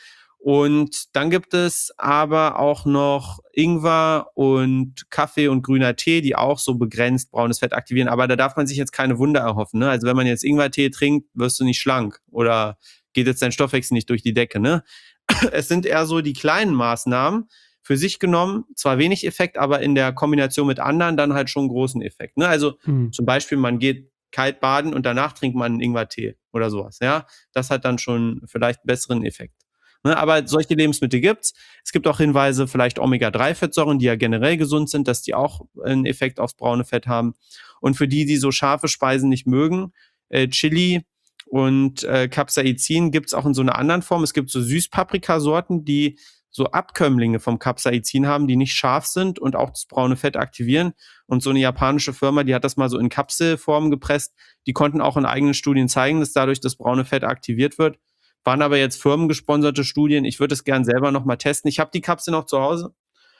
Und dann gibt es aber auch noch Ingwer und Kaffee und grüner Tee, die auch so begrenzt braunes Fett aktivieren. Aber da darf man sich jetzt keine Wunder erhoffen, ne? Also wenn man jetzt Ingwertee trinkt, wirst du nicht schlank oder geht jetzt dein Stoffwechsel nicht durch die Decke, ne? Es sind eher so die kleinen Maßnahmen, für sich genommen, zwar wenig Effekt, aber in der Kombination mit anderen dann halt schon großen Effekt, ne? Also mhm. zum Beispiel, man geht kalt baden und danach trinkt man einen Ingwertee oder sowas, ja? Das hat dann schon vielleicht einen besseren Effekt. Ne, aber solche Lebensmittel gibt's. Es gibt auch Hinweise, vielleicht Omega drei Fettsäuren, die ja generell gesund sind, dass die auch einen Effekt aufs braune Fett haben. Und für die, die so scharfe Speisen nicht mögen, äh, Chili und äh, Capsaicin gibt's auch in so einer anderen Form. Es gibt so Süßpaprikasorten, die so Abkömmlinge vom Capsaicin haben, die nicht scharf sind und auch das braune Fett aktivieren. Und so eine japanische Firma, die hat das mal so in Kapselform gepresst. Die konnten auch in eigenen Studien zeigen, dass dadurch das braune Fett aktiviert wird. Waren aber jetzt firmengesponserte Studien. Ich würde es gern selber noch mal testen. Ich habe die Kapsel noch zu Hause.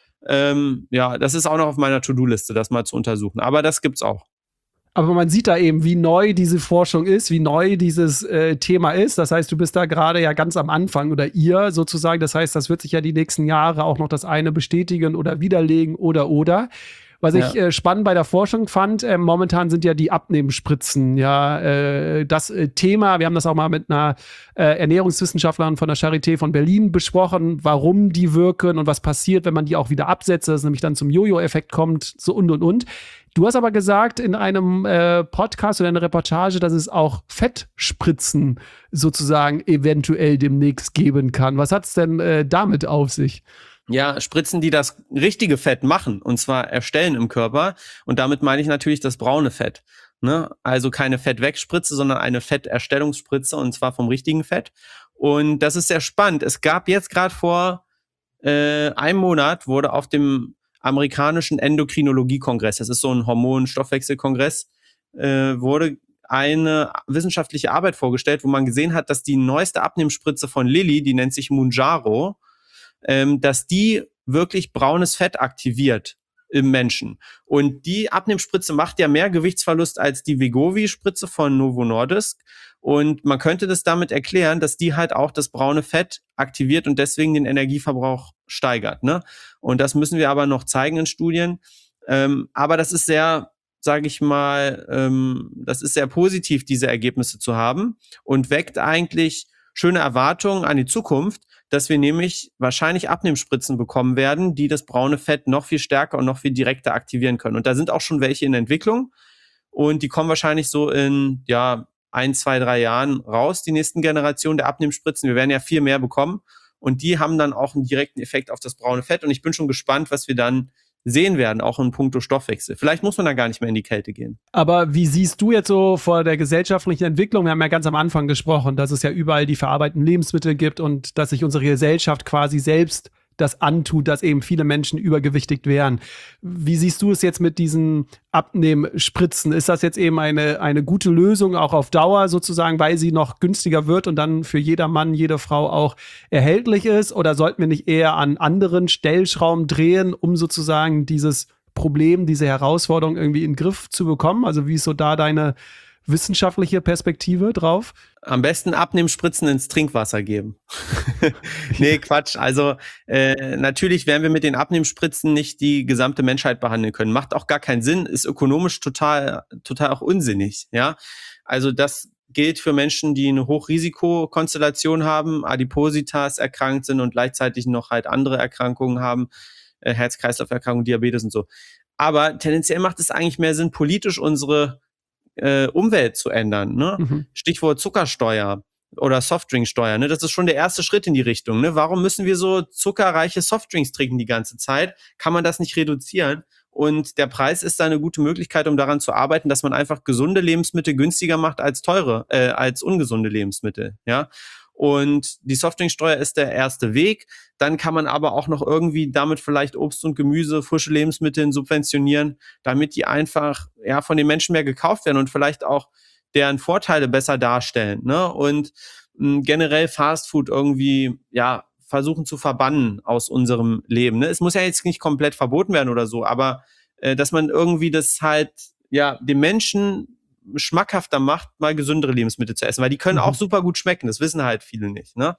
Ähm, ja, das ist auch noch auf meiner To-Do-Liste, das mal zu untersuchen. Aber das gibt's auch. Aber man sieht da eben, wie neu diese Forschung ist, wie neu dieses äh, Thema ist. Das heißt, du bist da gerade ja ganz am Anfang oder ihr sozusagen. Das heißt, das wird sich ja die nächsten Jahre auch noch das eine bestätigen oder widerlegen oder oder. Was ich ja. äh, spannend bei der Forschung fand, äh, momentan sind ja die Abnehmspritzen ja äh, das äh, Thema. Wir haben das auch mal mit einer äh, Ernährungswissenschaftlerin von der Charité von Berlin besprochen, warum die wirken und was passiert, wenn man die auch wieder absetzt, dass es nämlich dann zum Jojo-Effekt kommt, so und und und. Du hast aber gesagt in einem äh, Podcast oder einer Reportage, dass es auch Fettspritzen sozusagen eventuell demnächst geben kann. Was hat's denn äh, damit auf sich? Ja, Spritzen, die das richtige Fett machen, und zwar erstellen im Körper. Und damit meine ich natürlich das braune Fett. Ne? Also keine Fettwegspritze, sondern eine Fetterstellungsspritze, und zwar vom richtigen Fett. Und das ist sehr spannend. Es gab jetzt gerade vor äh, einem Monat, wurde auf dem amerikanischen Endokrinologie-Kongress, das ist so ein Hormon-Stoffwechsel-Kongress, äh, wurde eine wissenschaftliche Arbeit vorgestellt, wo man gesehen hat, dass die neueste Abnehmspritze von Lilly, die nennt sich Mounjaro, Ähm, dass die wirklich braunes Fett aktiviert im Menschen. Und die Abnehmspritze macht ja mehr Gewichtsverlust als die Wegovy-Spritze von Novo Nordisk. Und man könnte das damit erklären, dass die halt auch das braune Fett aktiviert und deswegen den Energieverbrauch steigert, ne? Und das müssen wir aber noch zeigen in Studien. Ähm, aber das ist sehr, sage ich mal, ähm, das ist sehr positiv, diese Ergebnisse zu haben und weckt eigentlich schöne Erwartungen an die Zukunft, dass wir nämlich wahrscheinlich Abnehmspritzen bekommen werden, die das braune Fett noch viel stärker und noch viel direkter aktivieren können. Und da sind auch schon welche in Entwicklung und die kommen wahrscheinlich so in ja ein, zwei, drei Jahren raus, die nächsten Generationen der Abnehmspritzen. Wir werden ja viel mehr bekommen und die haben dann auch einen direkten Effekt auf das braune Fett und ich bin schon gespannt, was wir dann sehen werden, auch in puncto Stoffwechsel. Vielleicht muss man da gar nicht mehr in die Kälte gehen. Aber wie siehst du jetzt so vor der gesellschaftlichen Entwicklung? Wir haben ja ganz am Anfang gesprochen, dass es ja überall die verarbeiteten Lebensmittel gibt und dass sich unsere Gesellschaft quasi selbst das antut, dass eben viele Menschen übergewichtig wären. Wie siehst du es jetzt mit diesen Abnehmspritzen? Ist das jetzt eben eine, eine gute Lösung auch auf Dauer sozusagen, weil sie noch günstiger wird und dann für jeder Mann, jede Frau auch erhältlich ist? Oder sollten wir nicht eher an anderen Stellschrauben drehen, um sozusagen dieses Problem, diese Herausforderung irgendwie in den Griff zu bekommen? Also wie ist so da deine wissenschaftliche Perspektive drauf? Am besten Abnehmspritzen ins Trinkwasser geben. Nee, Quatsch. Also äh, natürlich werden wir mit den Abnehmspritzen nicht die gesamte Menschheit behandeln können. Macht auch gar keinen Sinn, ist ökonomisch total, total auch unsinnig. Ja, also das gilt für Menschen, die eine Hochrisikokonstellation haben, Adipositas erkrankt sind und gleichzeitig noch halt andere Erkrankungen haben, äh, Herz-Kreislauf-Erkrankungen, Diabetes und so. Aber tendenziell macht es eigentlich mehr Sinn, politisch unsere äh, Umwelt zu ändern. Ne? Mhm. Stichwort Zuckersteuer oder Softdrinksteuer. Ne? Das ist schon der erste Schritt in die Richtung. Ne? Warum müssen wir so zuckerreiche Softdrinks trinken die ganze Zeit? Kann man das nicht reduzieren? Und der Preis ist da eine gute Möglichkeit, um daran zu arbeiten, dass man einfach gesunde Lebensmittel günstiger macht als teure, äh, als ungesunde Lebensmittel. Ja. Und die Softdrinksteuer ist der erste Weg. Dann kann man aber auch noch irgendwie damit vielleicht Obst und Gemüse, frische Lebensmittel subventionieren, damit die einfach ja von den Menschen mehr gekauft werden und vielleicht auch deren Vorteile besser darstellen. Ne? Und mh, generell Fastfood irgendwie ja versuchen zu verbannen aus unserem Leben. Ne? Es muss ja jetzt nicht komplett verboten werden oder so, aber äh, dass man irgendwie das halt ja den Menschen schmackhafter macht, mal gesündere Lebensmittel zu essen, weil die können mhm. auch super gut schmecken, das wissen halt viele nicht, ne?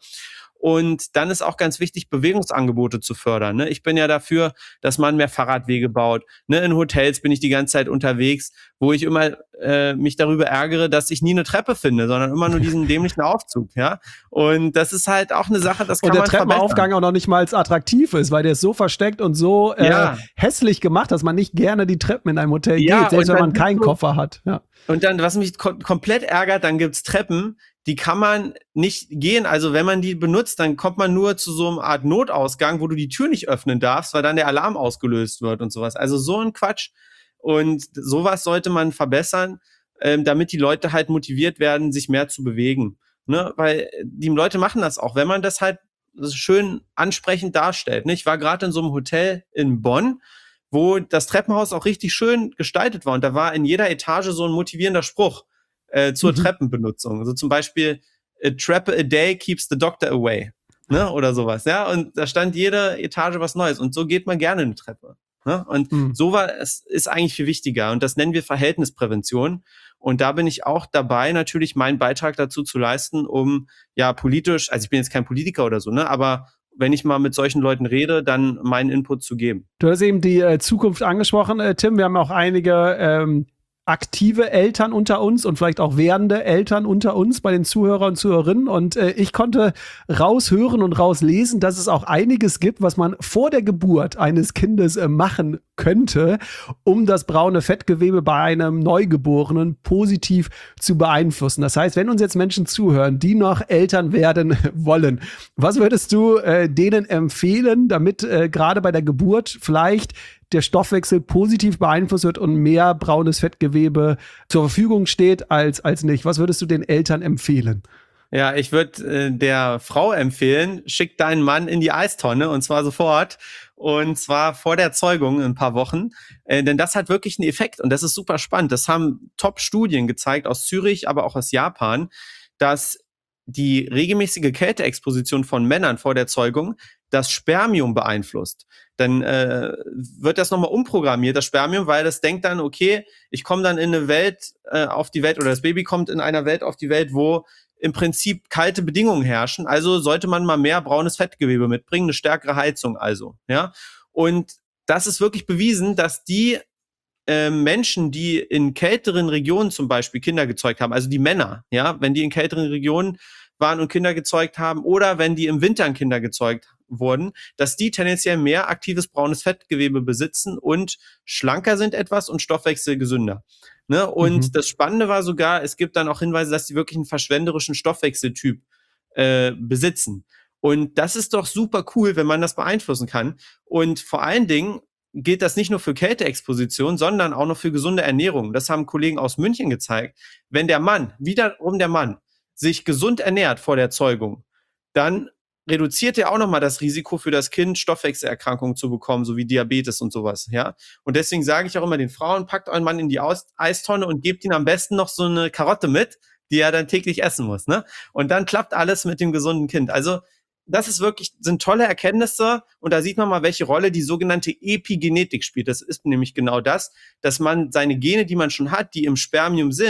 Und dann ist auch ganz wichtig, Bewegungsangebote zu fördern. Ne? Ich bin ja dafür, dass man mehr Fahrradwege baut. Ne? In Hotels bin ich die ganze Zeit unterwegs, wo ich immer äh, mich darüber ärgere, dass ich nie eine Treppe finde, sondern immer nur diesen dämlichen Aufzug. Ja, und das ist halt auch eine Sache, das kann man verbessern. Und der Treppenaufgang auch noch nicht mal als attraktiv ist, weil der ist so versteckt und so äh, ja. hässlich gemacht, dass man nicht gerne die Treppen in einem Hotel ja, geht, selbst wenn man keinen so, Koffer hat. Ja. Und dann, was mich kom- komplett ärgert, dann gibt's Treppen, die kann man nicht gehen. Also wenn man die benutzt, dann kommt man nur zu so einer Art Notausgang, wo du die Tür nicht öffnen darfst, weil dann der Alarm ausgelöst wird und sowas. Also so ein Quatsch. Und sowas sollte man verbessern, ähm, damit die Leute halt motiviert werden, sich mehr zu bewegen. Ne? Weil die Leute machen das auch, wenn man das halt schön ansprechend darstellt. Ne? Ich war gerade in so einem Hotel in Bonn, wo das Treppenhaus auch richtig schön gestaltet war. Und da war in jeder Etage so ein motivierender Spruch äh, zur mhm. Treppenbenutzung. Also zum Beispiel, a trap a day keeps the doctor away. Ne? Oder sowas. Ja, und da stand jede Etage was Neues. Und so geht man gerne eine Treppe. Ne? Und mhm. so war es ist eigentlich viel wichtiger. Und das nennen wir Verhältnisprävention. Und da bin ich auch dabei, natürlich meinen Beitrag dazu zu leisten, um ja politisch, also ich bin jetzt kein Politiker oder so, ne, aber wenn ich mal mit solchen Leuten rede, dann meinen Input zu geben. Du hast eben die äh, Zukunft angesprochen, äh, Tim. Wir haben auch einige ähm, aktive Eltern unter uns und vielleicht auch werdende Eltern unter uns bei den Zuhörern und Zuhörerinnen. Und äh, ich konnte raushören und rauslesen, dass es auch einiges gibt, was man vor der Geburt eines Kindes äh, machen könnte, um das braune Fettgewebe bei einem Neugeborenen positiv zu beeinflussen. Das heißt, wenn uns jetzt Menschen zuhören, die noch Eltern werden wollen, was würdest du äh, denen empfehlen, damit äh, gerade bei der Geburt vielleicht der Stoffwechsel positiv beeinflusst wird und mehr braunes Fettgewebe zur Verfügung steht als, als nicht? Was würdest du den Eltern empfehlen? Ja, ich würde äh, der Frau empfehlen, schick deinen Mann in die Eistonne und zwar sofort und zwar vor der Zeugung in ein paar Wochen, äh, denn das hat wirklich einen Effekt und das ist super spannend. Das haben Top-Studien gezeigt aus Zürich, aber auch aus Japan, dass die regelmäßige Kälteexposition von Männern vor der Zeugung das Spermium beeinflusst. Dann äh, wird das nochmal umprogrammiert, das Spermium, weil das denkt dann, okay, ich komme dann in eine Welt äh, auf die Welt oder das Baby kommt in einer Welt auf die Welt, wo im Prinzip kalte Bedingungen herrschen. Also sollte man mal mehr braunes Fettgewebe mitbringen, eine stärkere Heizung also. Ja. Und das ist wirklich bewiesen, dass die äh, Menschen, die in kälteren Regionen zum Beispiel Kinder gezeugt haben, also die Männer, ja, wenn die in kälteren Regionen waren und Kinder gezeugt haben oder wenn die im Winter Kinder gezeugt wurden, dass die tendenziell mehr aktives braunes Fettgewebe besitzen und schlanker sind etwas und Stoffwechsel gesünder. Ne? Und mhm. das Spannende war sogar, es gibt dann auch Hinweise, dass die wirklich einen verschwenderischen Stoffwechseltyp äh, besitzen. Und das ist doch super cool, wenn man das beeinflussen kann. Und vor allen Dingen gilt das nicht nur für Kälteexposition, sondern auch noch für gesunde Ernährung. Das haben Kollegen aus München gezeigt. Wenn der Mann, wiederum der Mann, sich gesund ernährt vor der Zeugung, dann reduziert er auch nochmal das Risiko für das Kind, Stoffwechselerkrankungen zu bekommen, so wie Diabetes und sowas, ja. Und deswegen sage ich auch immer den Frauen, packt euren Mann in die Aus- Eistonne und gebt ihm am besten noch so eine Karotte mit, die er dann täglich essen muss, ne? Und dann klappt alles mit dem gesunden Kind. Also, das ist wirklich, sind tolle Erkenntnisse und da sieht man mal, welche Rolle die sogenannte Epigenetik spielt. Das ist nämlich genau das, dass man seine Gene, die man schon hat, die im Spermium sind,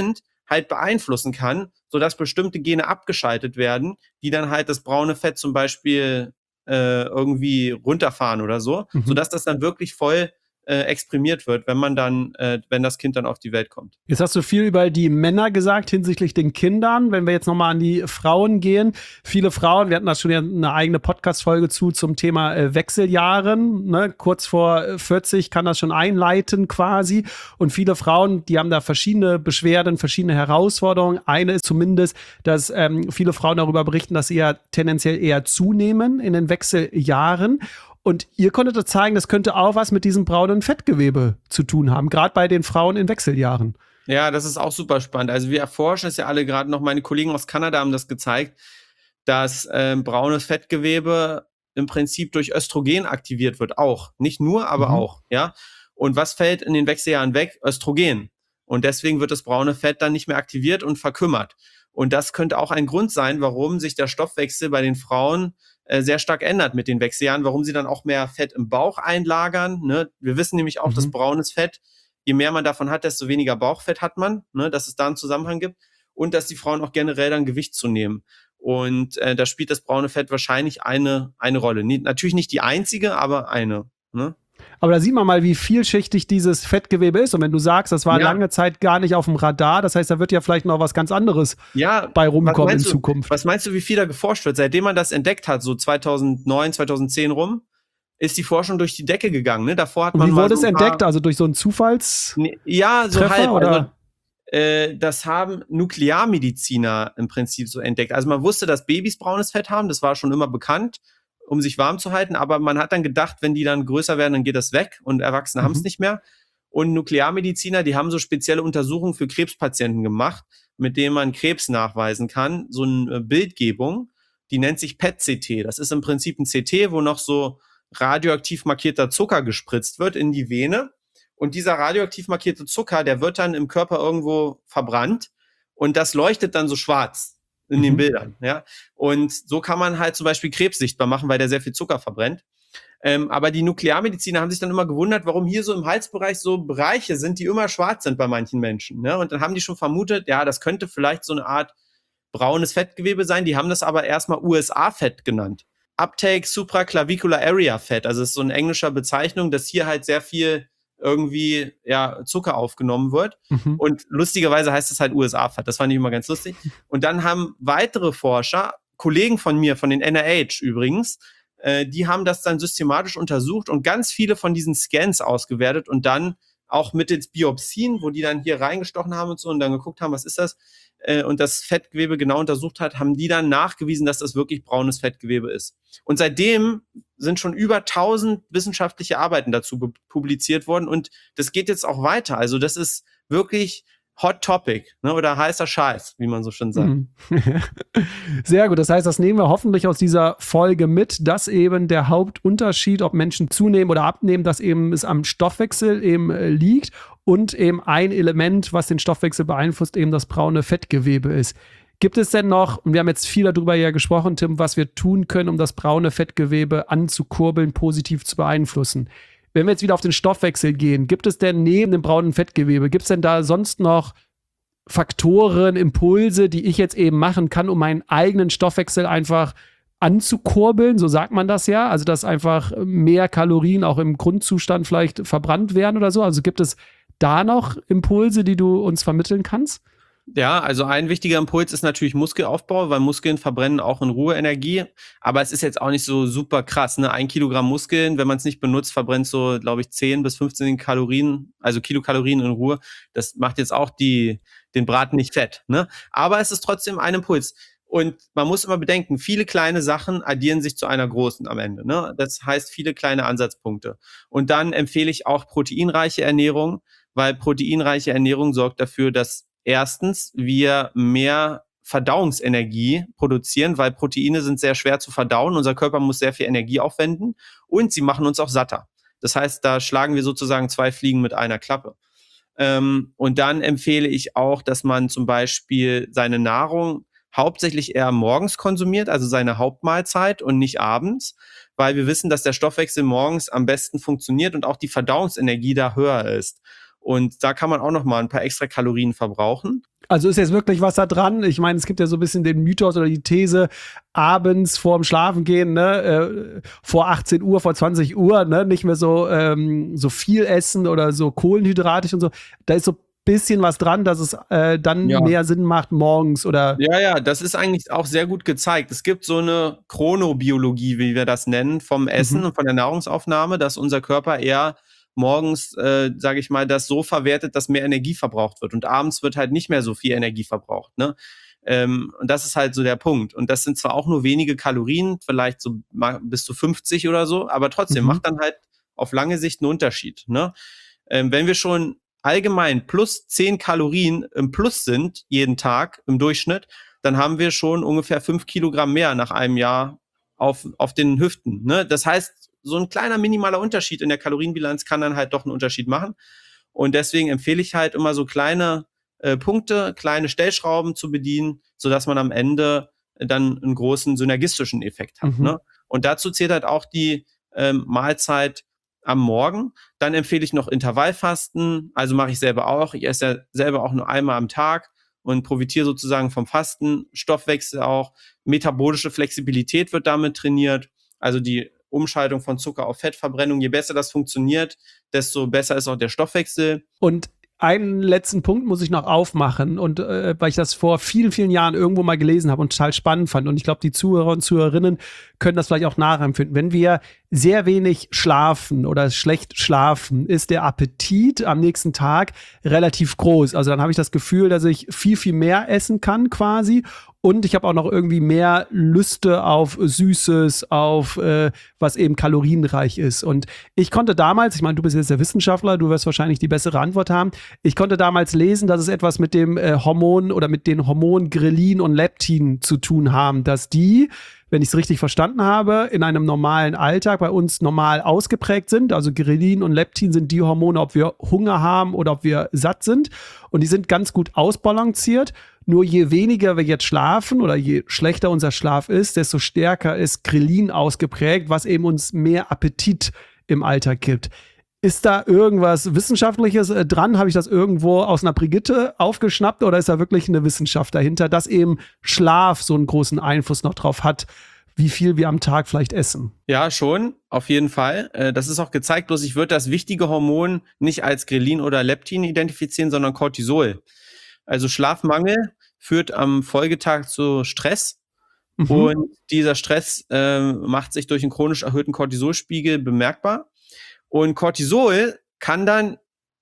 halt beeinflussen kann, sodass bestimmte Gene abgeschaltet werden, die dann halt das braune Fett zum Beispiel äh, irgendwie runterfahren oder so, Mhm. sodass das dann wirklich voll äh, exprimiert wird, wenn man dann, äh, wenn das Kind dann auf die Welt kommt. Jetzt hast du viel über die Männer gesagt hinsichtlich den Kindern. Wenn wir jetzt nochmal an die Frauen gehen, viele Frauen, wir hatten da schon ja eine eigene Podcast-Folge zu zum Thema äh, Wechseljahren, ne? Kurz vor vierzig kann das schon einleiten quasi, und viele Frauen, die haben da verschiedene Beschwerden, verschiedene Herausforderungen. Eine ist zumindest, dass ähm, viele Frauen darüber berichten, dass sie ja tendenziell eher zunehmen in den Wechseljahren. Und ihr konntet zeigen, das könnte auch was mit diesem braunen Fettgewebe zu tun haben, gerade bei den Frauen in Wechseljahren. Ja, das ist auch super spannend. Also wir erforschen es ja alle gerade noch, meine Kollegen aus Kanada haben das gezeigt, dass äh, braunes Fettgewebe im Prinzip durch Östrogen aktiviert wird, auch. Nicht nur, aber Mhm. auch, ja. Und was fällt in den Wechseljahren weg? Östrogen. Und deswegen wird das braune Fett dann nicht mehr aktiviert und verkümmert. Und das könnte auch ein Grund sein, warum sich der Stoffwechsel bei den Frauen äh, sehr stark ändert mit den Wechseljahren, warum sie dann auch mehr Fett im Bauch einlagern. Ne? Wir wissen nämlich auch, Mhm. dass braunes Fett, je mehr man davon hat, desto weniger Bauchfett hat man, ne? Dass es da einen Zusammenhang gibt und dass die Frauen auch generell dann Gewicht zunehmen. Und äh, da spielt das braune Fett wahrscheinlich eine, eine Rolle. Nie, natürlich nicht die einzige, aber eine. Ne? Aber da sieht man mal, wie vielschichtig dieses Fettgewebe ist. Und wenn du sagst, das war Ja. lange Zeit gar nicht auf dem Radar, das heißt, da wird ja vielleicht noch was ganz anderes Ja, bei was rumkommen in meinst du, Zukunft. was meinst du, wie viel da geforscht wird? Seitdem man das entdeckt hat, so zweitausendneun, zweitausendzehn rum, ist die Forschung durch die Decke gegangen. Ne? Davor hat Und man wie mal wurde so es ein entdeckt? paar, Also durch so einen Zufalls... Nee, ja, so Treffer, halb. oder? Also, äh, das haben Nuklearmediziner im Prinzip so entdeckt. Also man wusste, dass Babys braunes Fett haben, das war schon immer bekannt, um sich warm zu halten, aber man hat dann gedacht, wenn die dann größer werden, dann geht das weg und Erwachsene Mhm. haben es nicht mehr. Und Nuklearmediziner, die haben so spezielle Untersuchungen für Krebspatienten gemacht, mit denen man Krebs nachweisen kann. So eine Bildgebung, die nennt sich P E T C T. Das ist im Prinzip ein C T, wo noch so radioaktiv markierter Zucker gespritzt wird in die Vene. Und dieser radioaktiv markierte Zucker, der wird dann im Körper irgendwo verbrannt und das leuchtet dann so schwarz in Mhm. den Bildern. Ja? Und so kann man halt zum Beispiel Krebs sichtbar machen, weil der sehr viel Zucker verbrennt. Ähm, aber die Nuklearmediziner haben sich dann immer gewundert, warum hier so im Halsbereich so Bereiche sind, die immer schwarz sind bei manchen Menschen. Ne? Und dann haben die schon vermutet, ja, das könnte vielleicht so eine Art braunes Fettgewebe sein. Die haben das aber erstmal U S A-Fett genannt. Uptake Supraclavicular Area Fett. Also es ist so eine englische Bezeichnung, dass hier halt sehr viel irgendwie ja, Zucker aufgenommen wird. Mhm. Und lustigerweise heißt es halt U S A-Fett. Das fand ich immer ganz lustig. Und dann haben weitere Forscher, Kollegen von mir, von den N I H übrigens, äh, die haben das dann systematisch untersucht und ganz viele von diesen Scans ausgewertet und dann auch mittels Biopsien, wo die dann hier reingestochen haben und so und dann geguckt haben, was ist das? Äh, und das Fettgewebe genau untersucht hat, haben die dann nachgewiesen, dass das wirklich braunes Fettgewebe ist. Und seitdem sind schon über tausend wissenschaftliche Arbeiten dazu be- publiziert worden und das geht jetzt auch weiter. Also das ist wirklich Hot Topic, ne, oder heißer Scheiß, wie man so schön sagt. Mhm. Sehr gut. Das heißt, das nehmen wir hoffentlich aus dieser Folge mit, dass eben der Hauptunterschied, ob Menschen zunehmen oder abnehmen, dass eben es am Stoffwechsel eben äh, liegt und eben ein Element, was den Stoffwechsel beeinflusst, eben das braune Fettgewebe ist. Gibt es denn noch, und wir haben jetzt viel darüber ja gesprochen, Tim, was wir tun können, um das braune Fettgewebe anzukurbeln, positiv zu beeinflussen? Wenn wir jetzt wieder auf den Stoffwechsel gehen, gibt es denn neben dem braunen Fettgewebe, gibt es denn da sonst noch Faktoren, Impulse, die ich jetzt eben machen kann, um meinen eigenen Stoffwechsel einfach anzukurbeln, so sagt man das ja, also dass einfach mehr Kalorien auch im Grundzustand vielleicht verbrannt werden oder so. Also gibt es da noch Impulse, die du uns vermitteln kannst? Ja, also ein wichtiger Impuls ist natürlich Muskelaufbau, weil Muskeln verbrennen auch in Ruhe Energie. Aber es ist jetzt auch nicht so super krass. Ne? Ein Kilogramm Muskeln, wenn man es nicht benutzt, verbrennt so, glaube ich, zehn bis fünfzehn Kalorien, also Kilokalorien in Ruhe. Das macht jetzt auch die, den Braten nicht fett. Ne? Aber es ist trotzdem ein Impuls. Und man muss immer bedenken, viele kleine Sachen addieren sich zu einer großen am Ende. Ne? Das heißt, viele kleine Ansatzpunkte. Und dann empfehle ich auch proteinreiche Ernährung, weil proteinreiche Ernährung sorgt dafür, dass erstens wir mehr Verdauungsenergie produzieren, weil Proteine sind sehr schwer zu verdauen. Unser Körper muss sehr viel Energie aufwenden und sie machen uns auch satter. Das heißt, da schlagen wir sozusagen zwei Fliegen mit einer Klappe. Ähm, und dann empfehle ich auch, dass man zum Beispiel seine Nahrung hauptsächlich eher morgens konsumiert, also seine Hauptmahlzeit und nicht abends, weil wir wissen, dass der Stoffwechsel morgens am besten funktioniert und auch die Verdauungsenergie da höher ist. Und da kann man auch noch mal ein paar extra Kalorien verbrauchen. Also ist jetzt wirklich was da dran? Ich meine, es gibt ja so ein bisschen den Mythos oder die These, abends vorm Schlafengehen, ne, äh, vor achtzehn Uhr, vor zwanzig Uhr, ne, nicht mehr so, ähm, so viel essen oder so kohlenhydratisch und so. Da ist so ein bisschen was dran, dass es äh, dann Ja. mehr Sinn macht morgens oder. Ja, ja, das ist eigentlich auch sehr gut gezeigt. Es gibt so eine Chronobiologie, wie wir das nennen, vom Essen Mhm. und von der Nahrungsaufnahme, dass unser Körper eher morgens, äh, sage ich mal, das so verwertet, dass mehr Energie verbraucht wird. Und abends wird halt nicht mehr so viel Energie verbraucht, ne? Ähm, und das ist halt so der Punkt. Und das sind zwar auch nur wenige Kalorien, vielleicht so mal bis zu fünfzig oder so, aber trotzdem Mhm. macht dann halt auf lange Sicht einen Unterschied, ne? Ähm, wenn wir schon allgemein plus zehn Kalorien im Plus sind, jeden Tag im Durchschnitt, dann haben wir schon ungefähr fünf Kilogramm mehr nach einem Jahr auf, auf den Hüften, ne? Das heißt, so ein kleiner minimaler Unterschied in der Kalorienbilanz kann dann halt doch einen Unterschied machen. Und deswegen empfehle ich halt immer so kleine äh, Punkte, kleine Stellschrauben zu bedienen, sodass man am Ende dann einen großen synergistischen Effekt hat, Mhm. ne? Und dazu zählt halt auch die ähm, Mahlzeit am Morgen. Dann empfehle ich noch Intervallfasten. Also mache ich selber auch. Ich esse ja selber auch nur einmal am Tag und profitiere sozusagen vom Fasten. Stoffwechsel auch. Metabolische Flexibilität wird damit trainiert. Also die Umschaltung von Zucker auf Fettverbrennung. Je besser das funktioniert, desto besser ist auch der Stoffwechsel. Und einen letzten Punkt muss ich noch aufmachen und äh, weil ich das vor vielen, vielen Jahren irgendwo mal gelesen habe und total spannend fand und ich glaube, die Zuhörer und Zuhörerinnen können das vielleicht auch nachempfinden. Wenn wir sehr wenig schlafen oder schlecht schlafen, ist der Appetit am nächsten Tag relativ groß. Also dann habe ich das Gefühl, dass ich viel, viel mehr essen kann quasi. Und ich habe auch noch irgendwie mehr Lüste auf Süßes, auf äh, was eben kalorienreich ist. Und ich konnte damals, ich meine, du bist jetzt der Wissenschaftler, du wirst wahrscheinlich die bessere Antwort haben. Ich konnte damals lesen, dass es etwas mit dem äh, Hormon oder mit den Hormonen Grelin und Leptin zu tun haben, dass die, wenn ich es richtig verstanden habe, in einem normalen Alltag bei uns normal ausgeprägt sind. Also Grelin und Leptin sind die Hormone, ob wir Hunger haben oder ob wir satt sind. Und die sind ganz gut ausbalanciert. Nur je weniger wir jetzt schlafen oder je schlechter unser Schlaf ist, desto stärker ist Grelin ausgeprägt, was eben uns mehr Appetit im Alltag gibt. Ist da irgendwas Wissenschaftliches äh, dran? Habe ich das irgendwo aus einer Brigitte aufgeschnappt oder ist da wirklich eine Wissenschaft dahinter, dass eben Schlaf so einen großen Einfluss noch drauf hat, wie viel wir am Tag vielleicht essen? Ja, schon, auf jeden Fall. Äh, Das ist auch gezeigt, bloß ich würde das wichtige Hormon nicht als Grelin oder Leptin identifizieren, sondern Cortisol. Also Schlafmangel führt am Folgetag zu Stress. Mhm. Und dieser Stress äh, macht sich durch einen chronisch erhöhten Cortisolspiegel bemerkbar. Und Cortisol kann dann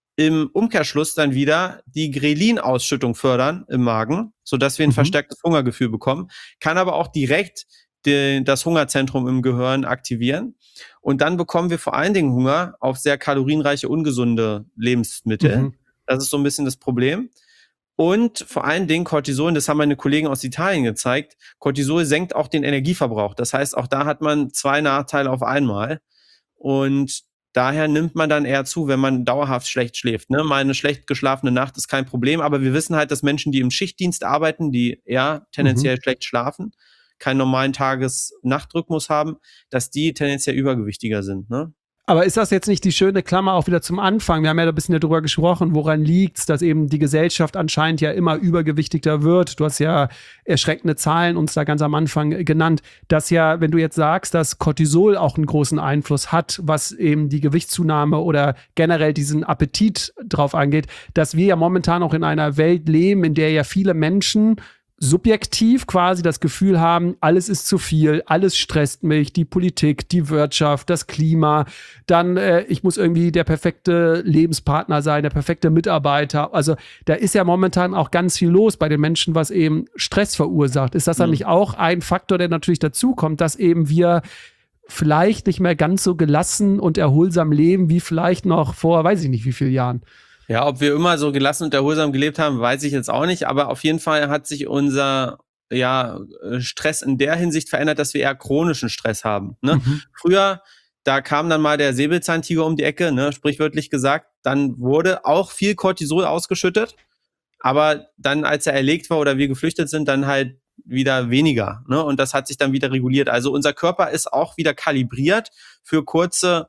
im Umkehrschluss dann wieder die Grelin-Ausschüttung fördern im Magen, sodass wir ein Mhm. verstärktes Hungergefühl bekommen, kann aber auch direkt de, das Hungerzentrum im Gehirn aktivieren. Und dann bekommen wir vor allen Dingen Hunger auf sehr kalorienreiche, ungesunde Lebensmittel. Mhm. Das ist so ein bisschen das Problem. Und vor allen Dingen Cortisol, und das haben meine Kollegen aus Italien gezeigt, Cortisol senkt auch den Energieverbrauch. Das heißt, auch da hat man zwei Nachteile auf einmal. Und daher nimmt man dann eher zu, wenn man dauerhaft schlecht schläft. Ne? Mal eine schlecht geschlafene Nacht ist kein Problem, aber wir wissen halt, dass Menschen, die im Schichtdienst arbeiten, die eher tendenziell Mhm. schlecht schlafen, keinen normalen Tages-Nacht-Rhythmus haben, dass die tendenziell übergewichtiger sind. Ne? Aber ist das jetzt nicht die schöne Klammer auch wieder zum Anfang? Wir haben ja ein bisschen darüber gesprochen, woran liegt es, dass eben die Gesellschaft anscheinend ja immer übergewichtiger wird. Du hast ja erschreckende Zahlen uns da ganz am Anfang genannt, dass ja, wenn du jetzt sagst, dass Cortisol auch einen großen Einfluss hat, was eben die Gewichtszunahme oder generell diesen Appetit drauf angeht, dass wir ja momentan auch in einer Welt leben, in der ja viele Menschen subjektiv quasi das Gefühl haben, alles ist zu viel, alles stresst mich, die Politik, die Wirtschaft, das Klima, dann äh, ich muss irgendwie der perfekte Lebenspartner sein, der perfekte Mitarbeiter. Also da ist ja momentan auch ganz viel los bei den Menschen, was eben Stress verursacht. Ist das dann Mhm. nicht auch ein Faktor, der natürlich dazu kommt, dass eben wir vielleicht nicht mehr ganz so gelassen und erholsam leben, wie vielleicht noch vor, weiß ich nicht, wie vielen Jahren? Ja, ob wir immer so gelassen und erholsam gelebt haben, weiß ich jetzt auch nicht. Aber auf jeden Fall hat sich unser ja, Stress in der Hinsicht verändert, dass wir eher chronischen Stress haben. Ne? Mhm. Früher, da kam dann mal der Säbelzahntiger um die Ecke, ne, sprichwörtlich gesagt. Dann wurde auch viel Cortisol ausgeschüttet. Aber dann, als er erlegt war oder wir geflüchtet sind, dann halt wieder weniger. Ne? Und das hat sich dann wieder reguliert. Also unser Körper ist auch wieder kalibriert für kurze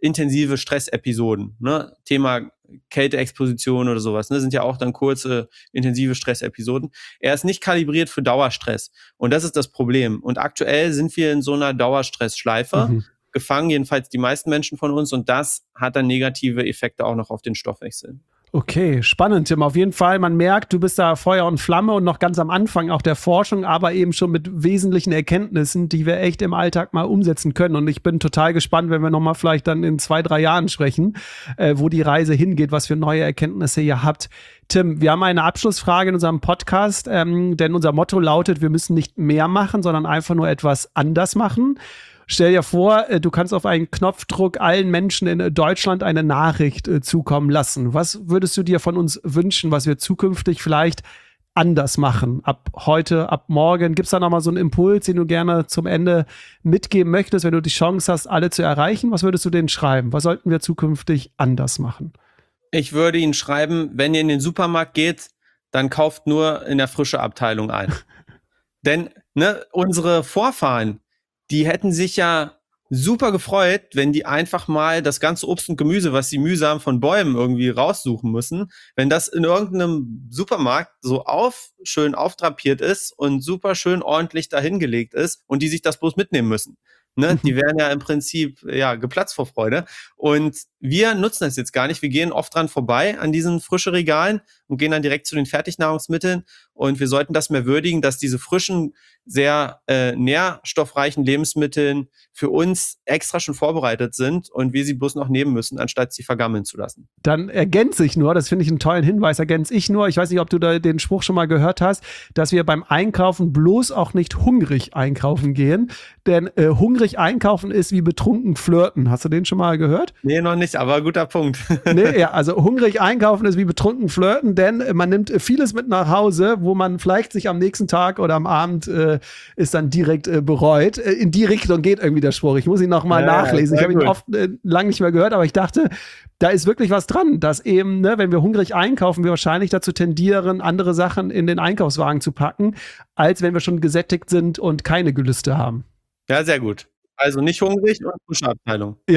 intensive Stressepisoden, ne? Thema Kälteexposition oder sowas, ne? Sind ja auch dann kurze, intensive Stressepisoden. Er ist nicht kalibriert für Dauerstress. Und das ist das Problem. Und aktuell sind wir in so einer Dauerstressschleife mhm. gefangen, jedenfalls die meisten Menschen von uns. Und das hat dann negative Effekte auch noch auf den Stoffwechsel. Okay, spannend, Tim. Auf jeden Fall, man merkt, du bist da Feuer und Flamme und noch ganz am Anfang auch der Forschung, aber eben schon mit wesentlichen Erkenntnissen, die wir echt im Alltag mal umsetzen können. Und ich bin total gespannt, wenn wir nochmal vielleicht dann in zwei, drei Jahren sprechen, äh, wo die Reise hingeht, was für neue Erkenntnisse ihr habt. Tim, wir haben eine Abschlussfrage in unserem Podcast, ähm, denn unser Motto lautet, wir müssen nicht mehr machen, sondern einfach nur etwas anders machen. Stell dir vor, du kannst auf einen Knopfdruck allen Menschen in Deutschland eine Nachricht zukommen lassen. Was würdest du dir von uns wünschen, was wir zukünftig vielleicht anders machen? Ab heute, ab morgen? Gibt es da nochmal so einen Impuls, den du gerne zum Ende mitgeben möchtest, wenn du die Chance hast, alle zu erreichen? Was würdest du denen schreiben? Was sollten wir zukünftig anders machen? Ich würde ihnen schreiben, wenn ihr in den Supermarkt geht, dann kauft nur in der frische Abteilung ein. Denn ne, unsere Vorfahren, die hätten sich ja super gefreut, wenn die einfach mal das ganze Obst und Gemüse, was sie mühsam von Bäumen irgendwie raussuchen müssen, wenn das in irgendeinem Supermarkt so auf, schön aufdrapiert ist und super schön ordentlich dahingelegt ist und die sich das bloß mitnehmen müssen. Ne? Die wären ja im Prinzip ja geplatzt vor Freude. Und wir nutzen das jetzt gar nicht. Wir gehen oft dran vorbei an diesen frischen Regalen und gehen dann direkt zu den Fertignahrungsmitteln. Und wir sollten das mehr würdigen, dass diese frischen, sehr äh, nährstoffreichen Lebensmittel für uns extra schon vorbereitet sind und wir sie bloß noch nehmen müssen, anstatt sie vergammeln zu lassen. Dann ergänze ich nur, das finde ich einen tollen Hinweis, ergänze ich nur, ich weiß nicht, ob du da den Spruch schon mal gehört hast, dass wir beim Einkaufen bloß auch nicht hungrig einkaufen gehen, denn äh, hungrig einkaufen ist wie betrunken flirten. Hast du den schon mal gehört? Nee, noch nicht, aber guter Punkt. Nee, ja, also hungrig einkaufen ist wie betrunken flirten, denn äh, man nimmt äh, vieles mit nach Hause, wo man vielleicht sich am nächsten Tag oder am Abend äh, ist dann direkt äh, bereut. Äh, in die Richtung geht irgendwie der Spruch. Ich muss ihn noch mal ja, nachlesen. Ich habe ihn oft äh, lange nicht mehr gehört, aber ich dachte, da ist wirklich was dran, dass eben, ne, wenn wir hungrig einkaufen, wir wahrscheinlich dazu tendieren, andere Sachen in den Einkaufswagen zu packen, als wenn wir schon gesättigt sind und keine Gelüste haben. Ja, sehr gut. Also nicht hungrig und frische Abteilung. Ja,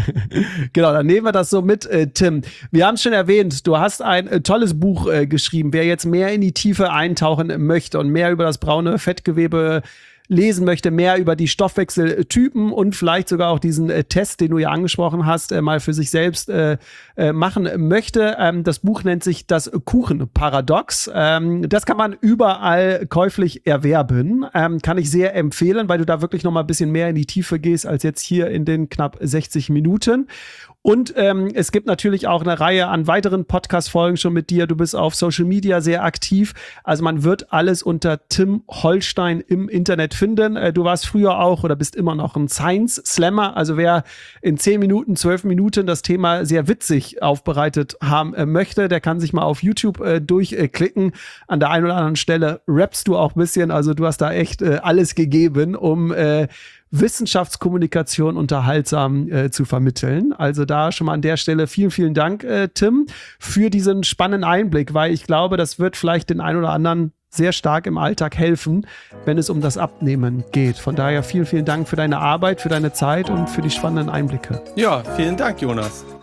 genau, dann nehmen wir das so mit, äh, Tim. Wir haben es schon erwähnt, du hast ein äh, tolles Buch äh, geschrieben. Wer jetzt mehr in die Tiefe eintauchen möchte und mehr über das braune Fettgewebe lesen möchte, mehr über die Stoffwechseltypen und vielleicht sogar auch diesen äh, Test, den du ja angesprochen hast, äh, mal für sich selbst äh, äh, machen möchte. Ähm, das Buch nennt sich Das Kuchenparadox. Ähm, das kann man überall käuflich erwerben. Ähm, kann ich sehr empfehlen, weil du da wirklich noch mal ein bisschen mehr in die Tiefe gehst als jetzt hier in den knapp sechzig Minuten. Und ähm, es gibt natürlich auch eine Reihe an weiteren Podcast-Folgen schon mit dir. Du bist auf Social Media sehr aktiv. Also man wird alles unter Tim Holstein im Internet finden. Äh, du warst früher auch oder bist immer noch ein Science-Slammer. Also wer in zehn Minuten, zwölf Minuten das Thema sehr witzig aufbereitet haben äh, möchte, der kann sich mal auf YouTube äh, durchklicken. An der einen oder anderen Stelle rappst du auch ein bisschen. Also du hast da echt äh, alles gegeben, um äh, Wissenschaftskommunikation unterhaltsam äh, zu vermitteln. Also da schon mal an der Stelle vielen, vielen Dank, äh, Tim, für diesen spannenden Einblick, weil ich glaube, das wird vielleicht den einen oder anderen sehr stark im Alltag helfen, wenn es um das Abnehmen geht. Von daher vielen, vielen Dank für deine Arbeit, für deine Zeit und für die spannenden Einblicke. Ja, vielen Dank, Jonas.